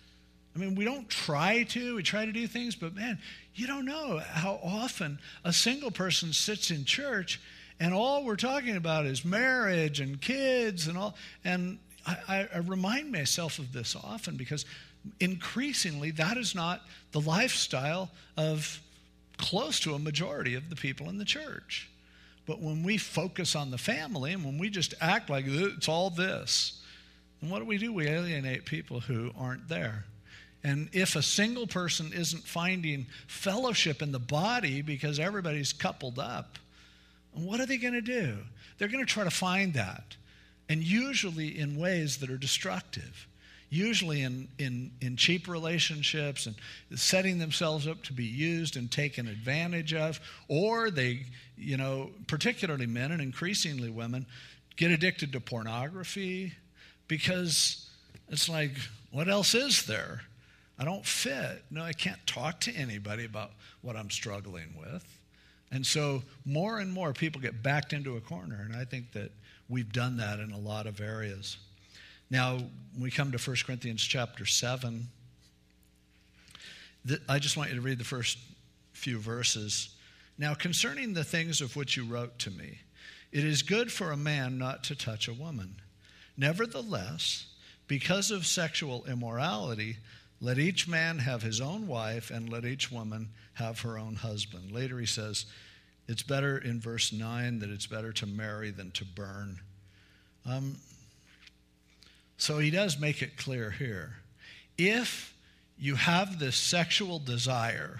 I mean, we don't try to. We try to do things, but man, you don't know how often a single person sits in church and all we're talking about is marriage and kids and all. And I, I remind myself of this often because increasingly, that is not the lifestyle of close to a majority of the people in the church. But when we focus on the family and when we just act like it's all this, then what do we do? We alienate people who aren't there. And if a single person isn't finding fellowship in the body because everybody's coupled up, what are they going to do? They're going to try to find that, and usually in ways that are destructive. Usually in, in, in cheap relationships and setting themselves up to be used and taken advantage of, or they, you know, particularly men and increasingly women, get addicted to pornography because it's like, what else is there? I don't fit. No, I can't talk to anybody about what I'm struggling with. And so more and more people get backed into a corner, and I think that we've done that in a lot of areas. Now, when we come to First Corinthians chapter seven, th- I just want you to read the first few verses. Now, concerning the things of which you wrote to me, it is good for a man not to touch a woman. Nevertheless, because of sexual immorality, let each man have his own wife, and let each woman have her own husband. Later he says, it's better in verse nine that it's better to marry than to burn. Um, So he does make it clear here. If you have this sexual desire,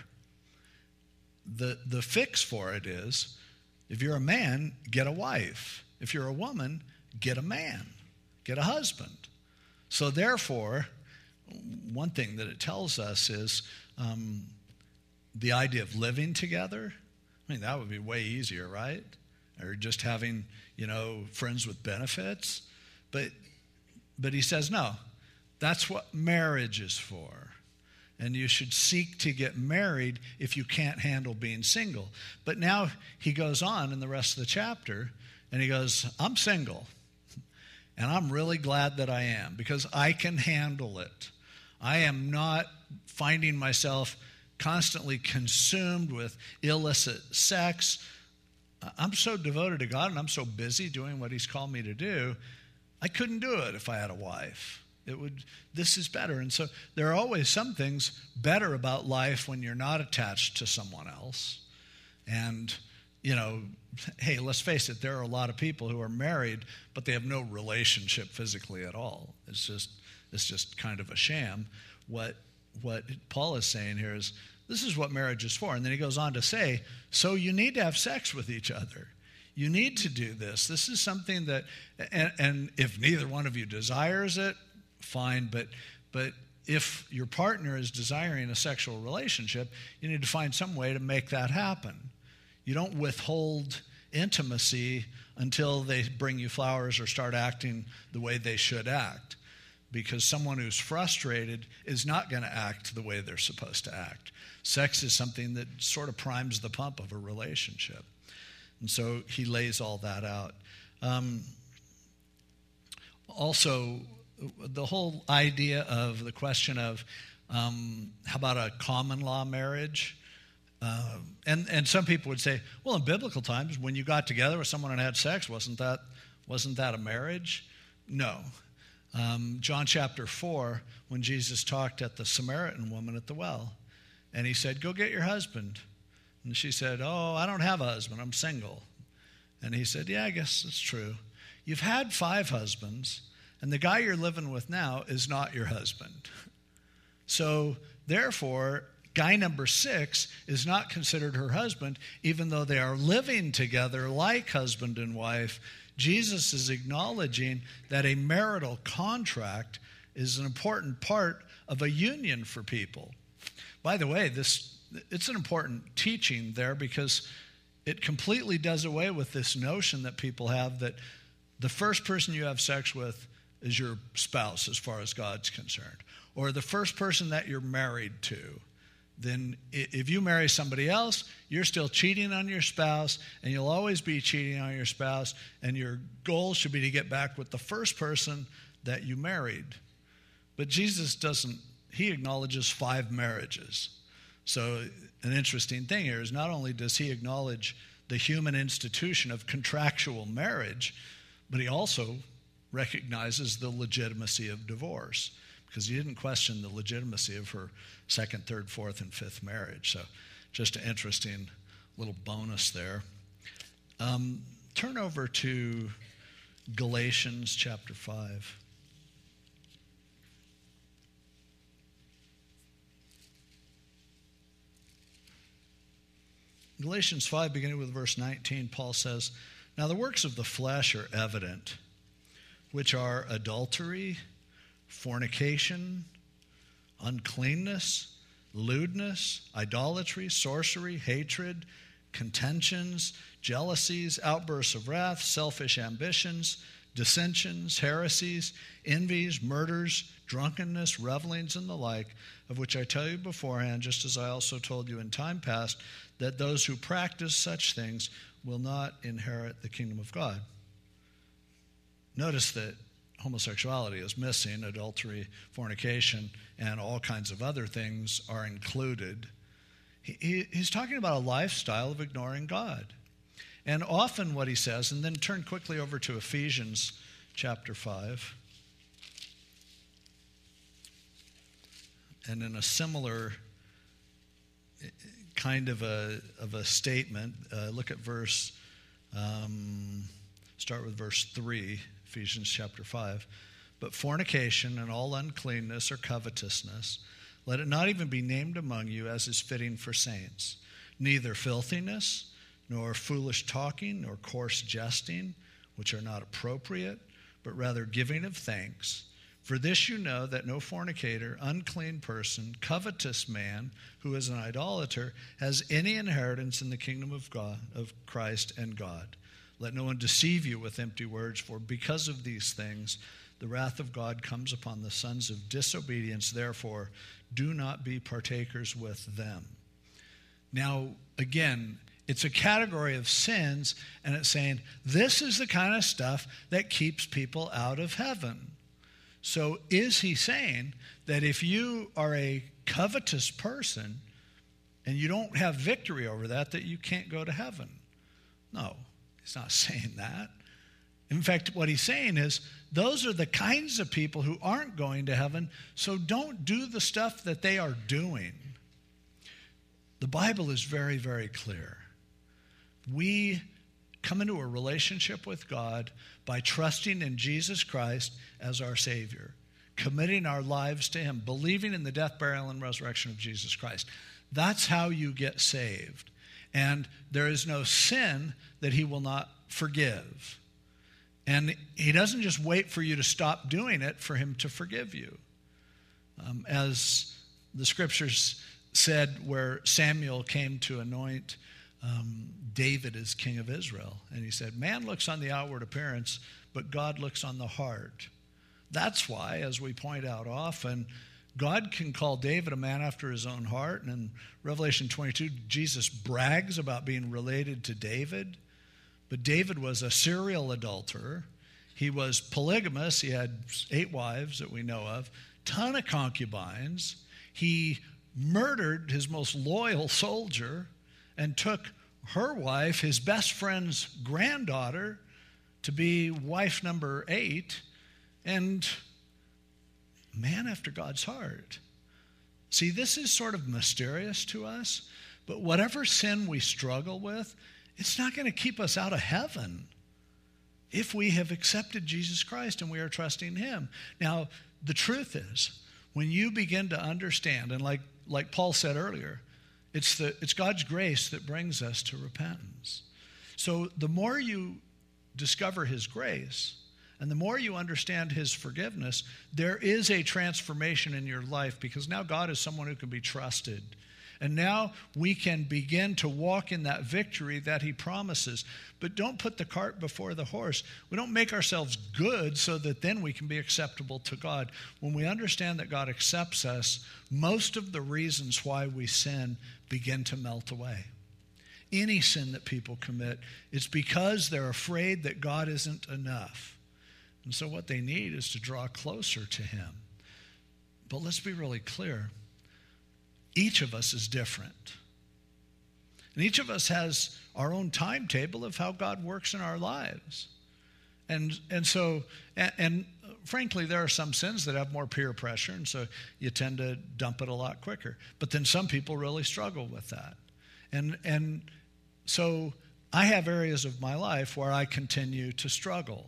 the, the fix for it is, if you're a man, get a wife. If you're a woman, get a man, get a husband. So therefore, one thing that it tells us is um, the idea of living together. I mean, that would be way easier, right? Or just having, you know, friends with benefits. But But he says, no, that's what marriage is for. And you should seek to get married if you can't handle being single. But now he goes on in the rest of the chapter, and he goes, I'm single. And I'm really glad that I am, because I can handle it. I am not finding myself constantly consumed with illicit sex. I'm so devoted to God, and I'm so busy doing what he's called me to do. I couldn't do it if I had a wife. It would. This is better. And so there are always some things better about life when you're not attached to someone else. And, you know, hey, let's face it, there are a lot of people who are married, but they have no relationship physically at all. It's just it's just kind of a sham. What what Paul is saying here is, this is what marriage is for. And then he goes on to say, so you need to have sex with each other. You need to do this. This is something that, and, and if neither one of you desires it, fine. But but if your partner is desiring a sexual relationship, you need to find some way to make that happen. You don't withhold intimacy until they bring you flowers or start acting the way they should act. because someone who's frustrated is not going to act the way they're supposed to act. Sex is something that sort of primes the pump of a relationship. And so he lays all that out. Um, also, the whole idea of the question of um, how about a common law marriage? Uh, and, and some people would say, well, in biblical times, when you got together with someone and had sex, wasn't that, wasn't that a marriage? No. Um, John chapter four, when Jesus talked at the Samaritan woman at the well, and he said, go get your husband. And she said, oh, I don't have a husband, I'm single. And he said, yeah, I guess that's true. You've had five husbands, and the guy you're living with now is not your husband. So, therefore, guy number six is not considered her husband, even though they are living together like husband and wife. Jesus is acknowledging that a marital contract is an important part of a union for people. By the way, this it's an important teaching there because it completely does away with this notion that people have that the first person you have sex with is your spouse as far as God's concerned, or the first person that you're married to. Then if you marry somebody else, you're still cheating on your spouse, and you'll always be cheating on your spouse, and your goal should be to get back with the first person that you married. But Jesus doesn't, he acknowledges five marriages. So an interesting thing here is not only does he acknowledge the human institution of contractual marriage, but he also recognizes the legitimacy of divorce, because he didn't question the legitimacy of her second, third, fourth, and fifth marriage. So just an interesting little bonus there. Um, turn over to Galatians chapter five. Galatians five, beginning with verse nineteen, Paul says, now the works of the flesh are evident, which are adultery, fornication, uncleanness, lewdness, idolatry, sorcery, hatred, contentions, jealousies, outbursts of wrath, selfish ambitions, dissensions, heresies, envies, murders, drunkenness, revelings, and the like, of which I tell you beforehand, just as I also told you in time past, that those who practice such things will not inherit the kingdom of God. Notice that homosexuality is missing, adultery, fornication, and all kinds of other things are included. He, he, he's talking about a lifestyle of ignoring God. And often what he says, and then turn quickly over to Ephesians chapter five. And in a similar kind of a, of a statement, uh, look at verse, um, start with verse three, Ephesians chapter five. But fornication and all uncleanness or covetousness, let it not even be named among you as is fitting for saints. Neither filthiness, nor foolish talking, nor coarse jesting, which are not appropriate, but rather giving of thanks. For this you know that no fornicator, unclean person, covetous man, who is an idolater, has any inheritance in the kingdom of God, of Christ and God. Let no one deceive you with empty words, for because of these things the wrath of God comes upon the sons of disobedience. Therefore, do not be partakers with them. Now, again, it's a category of sins, and it's saying this is the kind of stuff that keeps people out of heaven. So is he saying that if you are a covetous person and you don't have victory over that, that you can't go to heaven? No, he's not saying that. In fact, what he's saying is those are the kinds of people who aren't going to heaven, so don't do the stuff that they are doing. The Bible is very, very clear. We come into a relationship with God by trusting in Jesus Christ as our Savior, committing our lives to him, believing in the death, burial, and resurrection of Jesus Christ. That's how you get saved. And there is no sin that he will not forgive. And he doesn't just wait for you to stop doing it for him to forgive you. Um, as the scriptures said, where Samuel came to anoint um, David as king of Israel. And he said, man looks on the outward appearance, but God looks on the heart. That's why, as we point out often, God can call David a man after his own heart. And in Revelation twenty-two, Jesus brags about being related to David. But David was a serial adulterer. He was polygamous. He had eight wives that we know of, ton of concubines. He murdered his most loyal soldier and took her wife, his best friend's granddaughter, to be wife number eight. And man after God's heart. See, this is sort of mysterious to us, but whatever sin we struggle with, it's not going to keep us out of heaven if we have accepted Jesus Christ and we are trusting him. Now, the truth is, when you begin to understand, and like, like Paul said earlier, it's, the, it's God's grace that brings us to repentance. So the more you discover his grace, and the more you understand his forgiveness, there is a transformation in your life because now God is someone who can be trusted. And now we can begin to walk in that victory that he promises. But don't put the cart before the horse. We don't make ourselves good so that then we can be acceptable to God. When we understand that God accepts us, most of the reasons why we sin begin to melt away. Any sin that people commit, it's because they're afraid that God isn't enough. And so what they need is to draw closer to him. But let's be really clear. Each of us is different. And each of us has our own timetable of how God works in our lives. And and so, and, and frankly, there are some sins that have more peer pressure, and so you tend to dump it a lot quicker. But then some people really struggle with that. And and so I have areas of my life where I continue to struggle.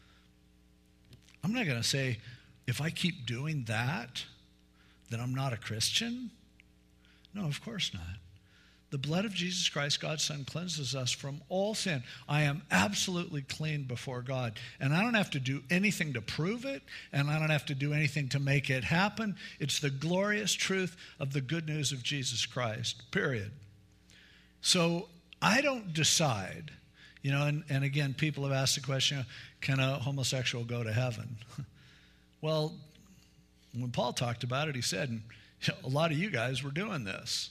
I'm not going to say, if I keep doing that, then I'm not a Christian. No, of course not. The blood of Jesus Christ, God's Son, cleanses us from all sin. I am absolutely clean before God. And I don't have to do anything to prove it, and I don't have to do anything to make it happen. It's the glorious truth of the good news of Jesus Christ, period. So I don't decide, you know, and, and again, people have asked the question, can a homosexual go to heaven? Well, when Paul talked about it, he said, and a lot of you guys were doing this,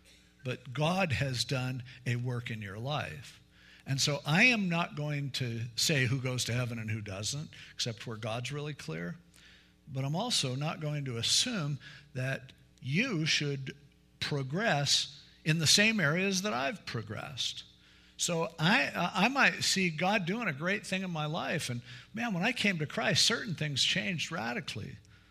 but God has done a work in your life. And so I am not going to say who goes to heaven and who doesn't, except where God's really clear. But I'm also not going to assume that you should progress in the same areas that I've progressed. So I I might see God doing a great thing in my life. And man, when I came to Christ, certain things changed radically.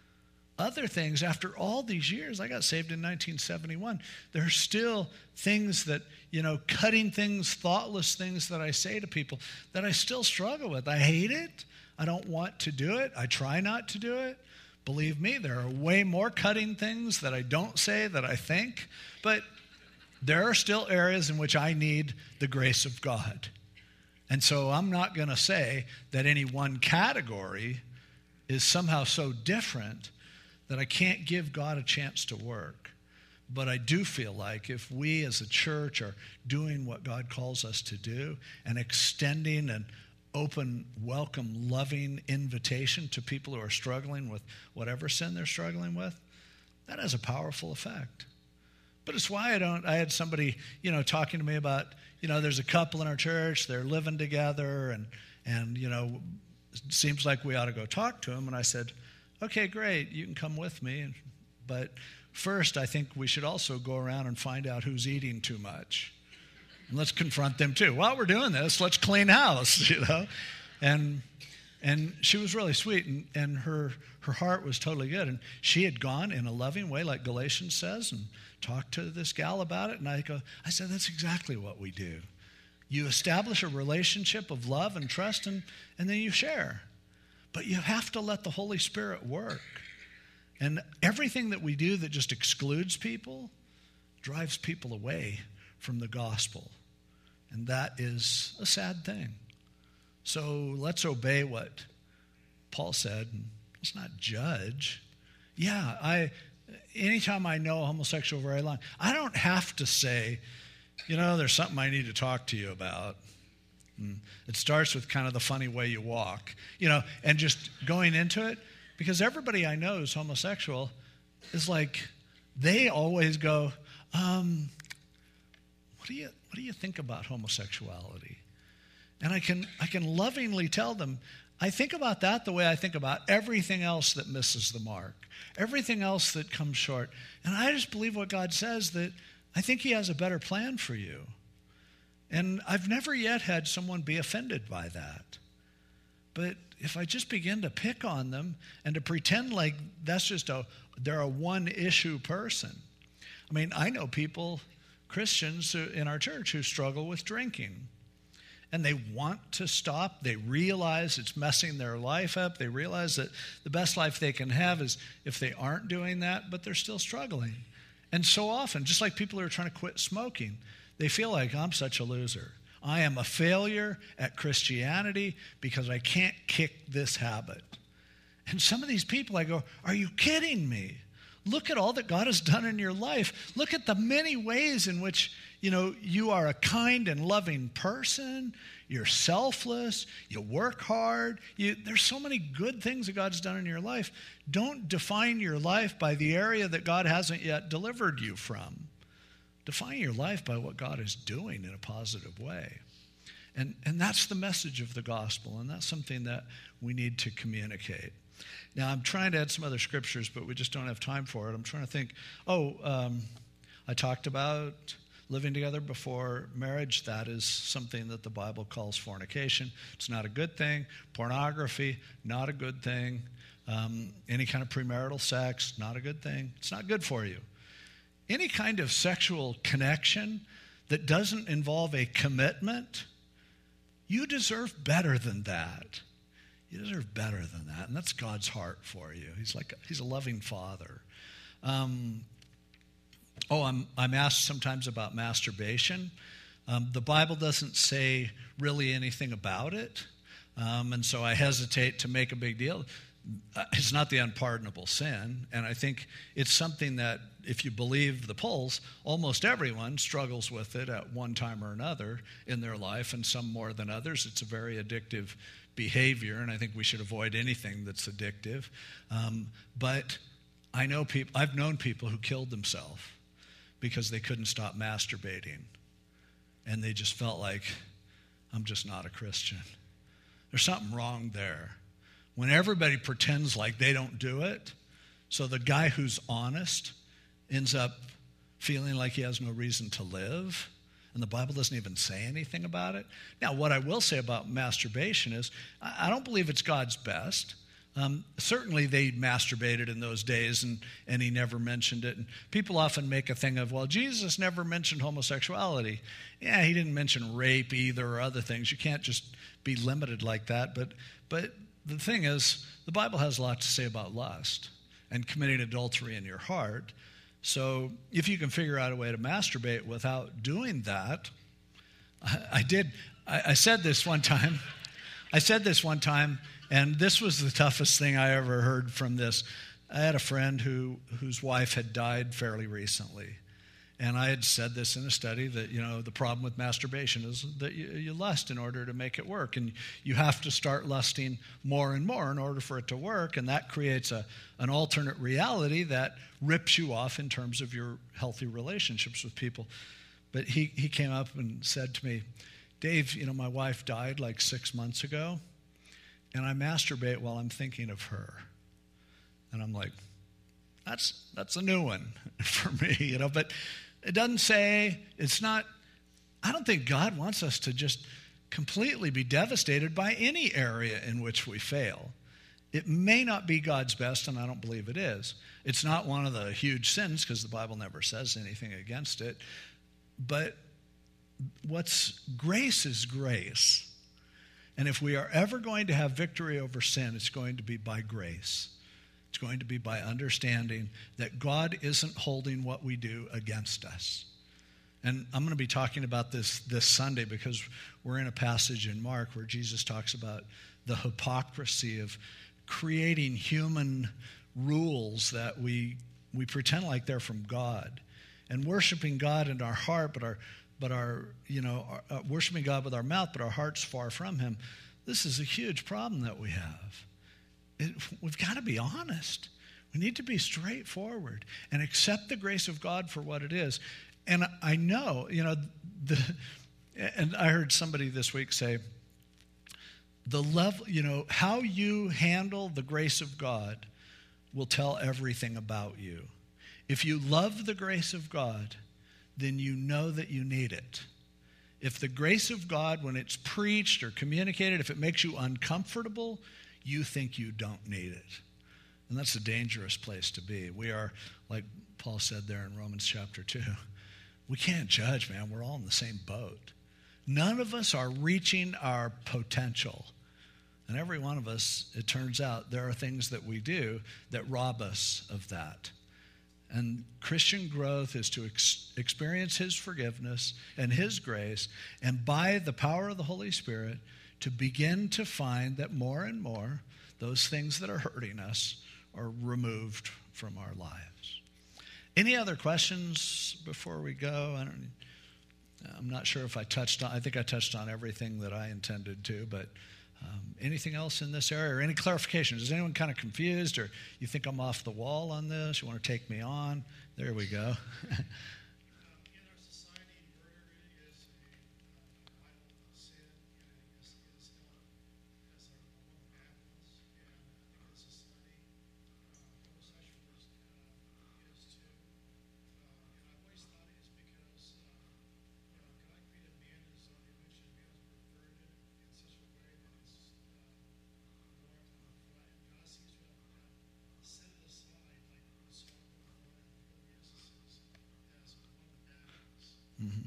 Other things, after all these years, I got saved in nineteen seventy-one. There are still things that, you know, cutting things, thoughtless things that I say to people that I still struggle with. I hate it. I don't want to do it. I try not to do it. Believe me, there are way more cutting things that I don't say that I think. But there are still areas in which I need the grace of God. And so I'm not going to say that any one category is somehow so different that I can't give God a chance to work. But I do feel like if we as a church are doing what God calls us to do and extending an open, welcome, loving invitation to people who are struggling with whatever sin they're struggling with, that has a powerful effect. But it's why I don't, I had somebody, you know, talking to me about, you know, there's a couple in our church, they're living together, and, and you know, it seems like we ought to go talk to them. And I said, okay, great, you can come with me. But first, I think we should also go around and find out who's eating too much. And let's confront them too. While we're doing this, let's clean house, you know. And and she was really sweet, and, and her, her heart was totally good. And she had gone in a loving way, like Galatians says, and talked to this gal about it. And I go, I said, that's exactly what we do. You establish a relationship of love and trust, and, and then you share. But you have to let the Holy Spirit work. And everything that we do that just excludes people drives people away from the gospel. And that is a sad thing. So let's obey what Paul said, and let's not judge. Yeah, I anytime I know a homosexual very long, I don't have to say, you know, there's something I need to talk to you about. And it starts with kind of the funny way you walk, you know, and just going into it. Because everybody I know who's homosexual is like, they always go, um, what do you what do you think about homosexuality? And I can I can lovingly tell them, I think about that the way I think about everything else that misses the mark, everything else that comes short. And I just believe what God says, that I think he has a better plan for you. And I've never yet had someone be offended by that. But if I just begin to pick on them and to pretend like that's just a, they're a one-issue person. I mean, I know people, Christians who, in our church, who struggle with drinking. And they want to stop. They realize it's messing their life up. They realize that the best life they can have is if they aren't doing that, but they're still struggling. And so often, just like people who are trying to quit smoking, they feel like, I'm such a loser. I am a failure at Christianity because I can't kick this habit. And some of these people, I go, are you kidding me? Look at all that God has done in your life. Look at the many ways in which, you know, you are a kind and loving person. You're selfless. You work hard. You, there's so many good things that God's done in your life. Don't define your life by the area that God hasn't yet delivered you from. Define your life by what God is doing in a positive way. And, and that's the message of the gospel, and that's something that we need to communicate. Now, I'm trying to add some other scriptures, but we just don't have time for it. I'm trying to think, oh, um, I talked about living together before marriage. That is something that the Bible calls fornication. It's not a good thing. Pornography, not a good thing. Um, any kind of premarital sex, not a good thing. It's not good for you. Any kind of sexual connection that doesn't involve a commitment, you deserve better than that. You deserve better than that, and that's God's heart for you. He's like he's a loving father. Um, oh, I'm I'm asked sometimes about masturbation. Um, the Bible doesn't say really anything about it, um, and so I hesitate to make a big deal. It's not the unpardonable sin, and I think it's something that, if you believe the polls, almost everyone struggles with it at one time or another in their life, and some more than others. It's a very addictive behavior, and I think we should avoid anything that's addictive. Um, but I know people, I've known people who killed themselves because they couldn't stop masturbating, and they just felt like, I'm just not a Christian. There's something wrong there. When everybody pretends like they don't do it, so the guy who's honest ends up feeling like he has no reason to live, and the Bible doesn't even say anything about it. Now, what I will say about masturbation is I don't believe it's God's best. Um, certainly they masturbated in those days, and, and he never mentioned it. And people often make a thing of, well, Jesus never mentioned homosexuality. Yeah, he didn't mention rape either or other things. You can't just be limited like that. But but the thing is, the Bible has a lot to say about lust and committing adultery in your heart. So if you can figure out a way to masturbate without doing that, I, I did, I, I said this one time, I said this one time, and this was the toughest thing I ever heard from this. I had a friend who whose wife had died fairly recently. And I had said this in a study that, you know, the problem with masturbation is that you, you lust in order to make it work. And you have to start lusting more and more in order for it to work. And that creates a, an alternate reality that rips you off in terms of your healthy relationships with people. But he, he came up and said to me, Dave, you know, my wife died like six months ago, and I masturbate while I'm thinking of her. And I'm like, that's that's a new one for me, you know, but it doesn't say, it's not, I don't think God wants us to just completely be devastated by any area in which we fail. It may not be God's best, and I don't believe it is. It's not one of the huge sins, because the Bible never says anything against it. But what's grace is grace. And if we are ever going to have victory over sin, it's going to be by grace. It's going to be by understanding that God isn't holding what we do against us. And I'm going to be talking about this this Sunday, because we're in a passage in Mark where Jesus talks about the hypocrisy of creating human rules that we we pretend like they're from God, and worshiping God in our heart, but our but our you know our, uh, worshiping God with our mouth, but our heart's far from Him. This is a huge problem that we have. it, we've got to be honest. We need to be straightforward and accept the grace of God for what it is. And I know, you know, the, and I heard somebody this week say, the level, you know, how you handle the grace of God will tell everything about you. If you love the grace of God, then you know that you need it. If the grace of God, when it's preached or communicated, if it makes you uncomfortable, you think you don't need it. And that's a dangerous place to be. We are, like Paul said there in Romans chapter two, we can't judge, man. We're all in the same boat. None of us are reaching our potential. And every one of us, it turns out, there are things that we do that rob us of that. And Christian growth is to ex- experience his forgiveness and his grace, and by the power of the Holy Spirit, to begin to find that more and more those things that are hurting us are removed from our lives. Any other questions before we go? I don't, I'm not sure if I touched on, I think I touched on everything that I intended to, but um, anything else in this area or any clarifications? Is anyone kind of confused, or you think I'm off the wall on this? You want to take me on? There we go. Mm-hmm.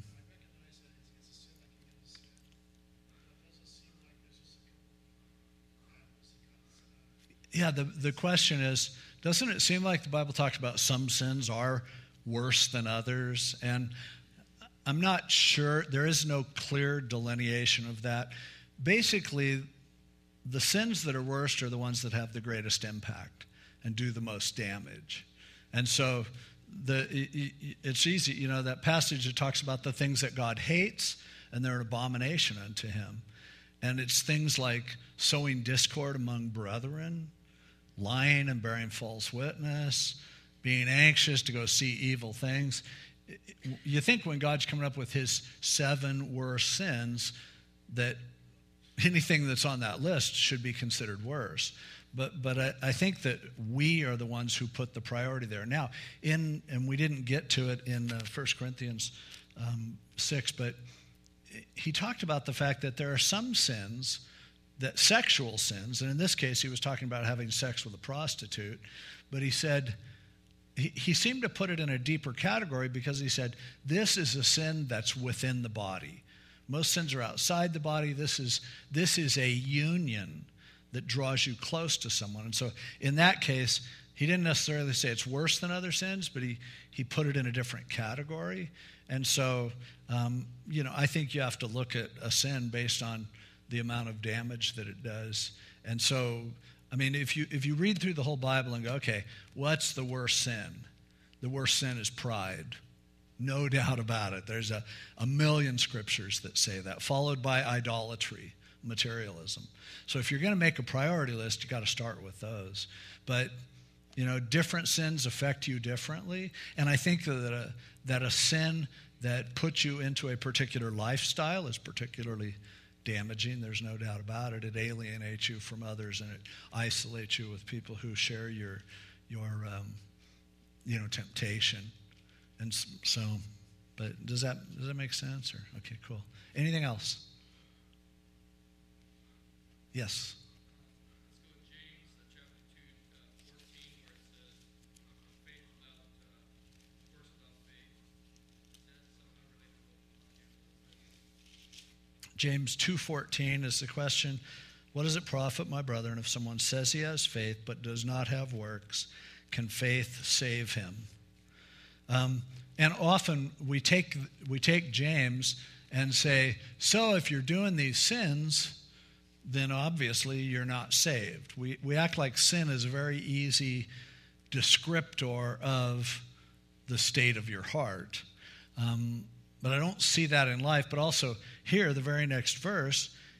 Yeah, the, the question is, doesn't it seem like the Bible talks about some sins are worse than others? And I'm not sure, there is no clear delineation of that. Basically, the sins that are worst are the ones that have the greatest impact and do the most damage. And so the it's easy, you know, that passage that talks about the things that God hates and they're an abomination unto him. And it's things like sowing discord among brethren, lying and bearing false witness, being anxious to go see evil things. You think when God's coming up with his seven worst sins that anything that's on that list should be considered worse. But but I, I think that we are the ones who put the priority there. Now, in and we didn't get to it in uh, First Corinthians um, six, but he talked about the fact that there are some sins, that sexual sins, and in this case he was talking about having sex with a prostitute, but he said, he, he seemed to put it in a deeper category because he said, this is a sin that's within the body. Most sins are outside the body. This is this is a union that draws you close to someone. And so in that case, he didn't necessarily say it's worse than other sins, but he, he put it in a different category. And so, um, you know, I think you have to look at a sin based on the amount of damage that it does. And so, I mean, if you if you read through the whole Bible and go, okay, what's the worst sin? The worst sin is pride. No doubt about it. There's a, a million scriptures that say that, followed by idolatry, materialism. So if you're going to make a priority list, you got to start with those. But, you know, different sins affect you differently. And I think that a, that a sin that puts you into a particular lifestyle is particularly damaging. There's no doubt about it. It alienates you from others, and it isolates you with people who share your, your um, you know, temptation. And so, but does that does that make sense? Or okay, cool. Anything else? Yes. Let's go with James uh, chapter two, uh, fourteen, where it says, uh, "Faith without uh, works without faith." Is that somehow related to what we're talking about? James two fourteen is the question. What does it profit, my brethren, if someone says he has faith but does not have works? Can faith save him? Um, and often we take we take James and say, so if you're doing these sins, then obviously you're not saved. We we act like sin is a very easy descriptor of the state of your heart. Um, but I don't see that in life. But also here, the very next verse,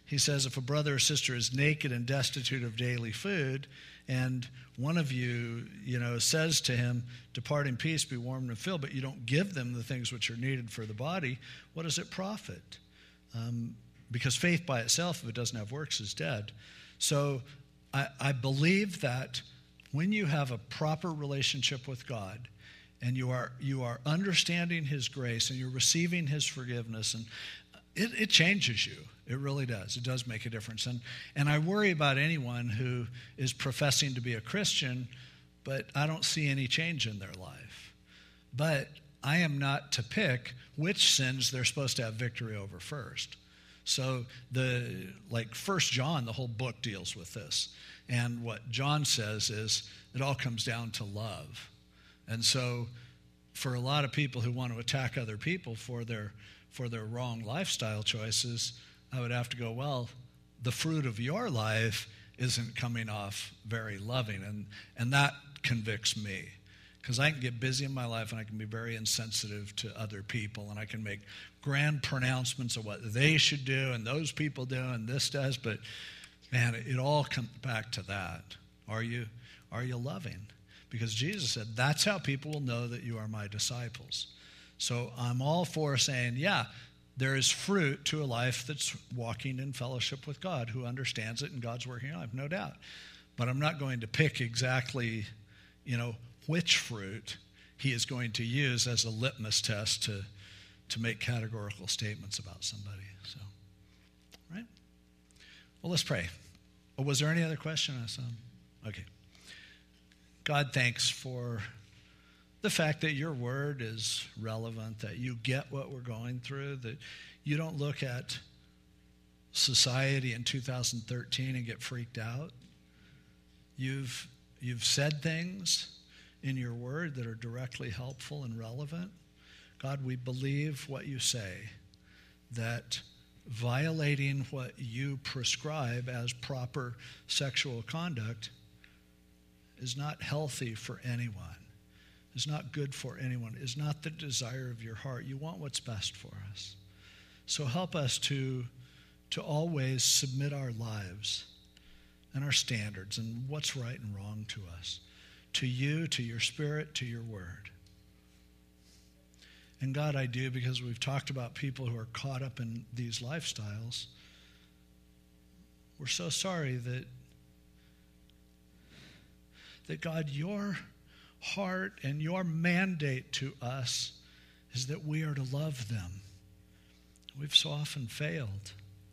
he says, if a brother or sister is naked and destitute of daily food, and one of you, you know, says to him, depart in peace, be warmed and filled, but you don't give them the things which are needed for the body, what does it profit? Um, because faith by itself, if it doesn't have works, is dead. So I, I believe that when you have a proper relationship with God, and you are you are understanding his grace, and you're receiving his forgiveness, and it, it changes you. It really does. It does make a difference. And and I worry about anyone who is professing to be a Christian, but I don't see any change in their life. But I am not to pick which sins they're supposed to have victory over first. So the like First John, the whole book deals with this. And what John says is it all comes down to love. And so for a lot of people who want to attack other people for their for their wrong lifestyle choices, I would have to go, well, the fruit of your life isn't coming off very loving. And, and that convicts me. Because I can get busy in my life and I can be very insensitive to other people. And I can make grand pronouncements of what they should do and those people do and this does. But, man, it, it all comes back to that. Are you, are you loving? Because Jesus said, that's how people will know that you are my disciples. So I'm all for saying, yeah, there is fruit to a life that's walking in fellowship with God, who understands it, and God's working on it, no doubt. But I'm not going to pick exactly, you know, which fruit he is going to use as a litmus test to, to make categorical statements about somebody. So, right? Well, let's pray. Oh, was there any other question? I saw. Okay. God, thanks for the fact that your word is relevant, that you get what we're going through, that you don't look at society in two thousand thirteen and get freaked out. You've, you've said things in your word that are directly helpful and relevant. God, we believe what you say, that violating what you prescribe as proper sexual conduct is not healthy for anyone, is not good for anyone, is not the desire of your heart. You want what's best for us. So help us to, to always submit our lives and our standards and what's right and wrong to us, to you, to your Spirit, to your word. And God, I do, because we've talked about people who are caught up in these lifestyles. We're so sorry that, that God, your heart and your mandate to us is that we are to love them. We've so often failed.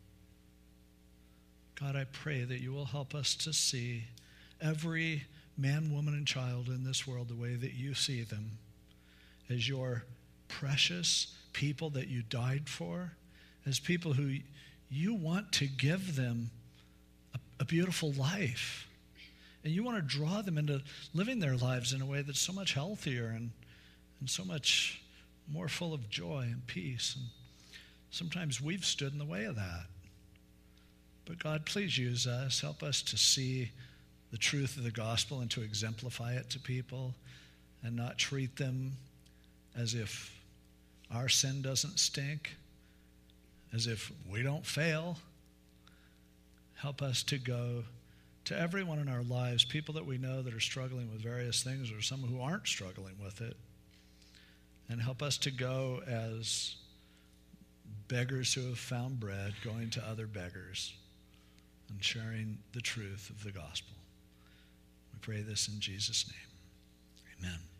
God, I pray that you will help us to see every man, woman, and child in this world the way that you see them, as your precious people that you died for, as people who you want to give them a, a beautiful life. And you want to draw them into living their lives in a way that's so much healthier and, and so much more full of joy and peace. And sometimes we've stood in the way of that. But God, please use us. Help us to see the truth of the gospel and to exemplify it to people and not treat them as if our sin doesn't stink, as if we don't fail. Help us to go to everyone in our lives, people that we know that are struggling with various things or some who aren't struggling with it, and help us to go as beggars who have found bread, going to other beggars and sharing the truth of the gospel. We pray this in Jesus' name. Amen.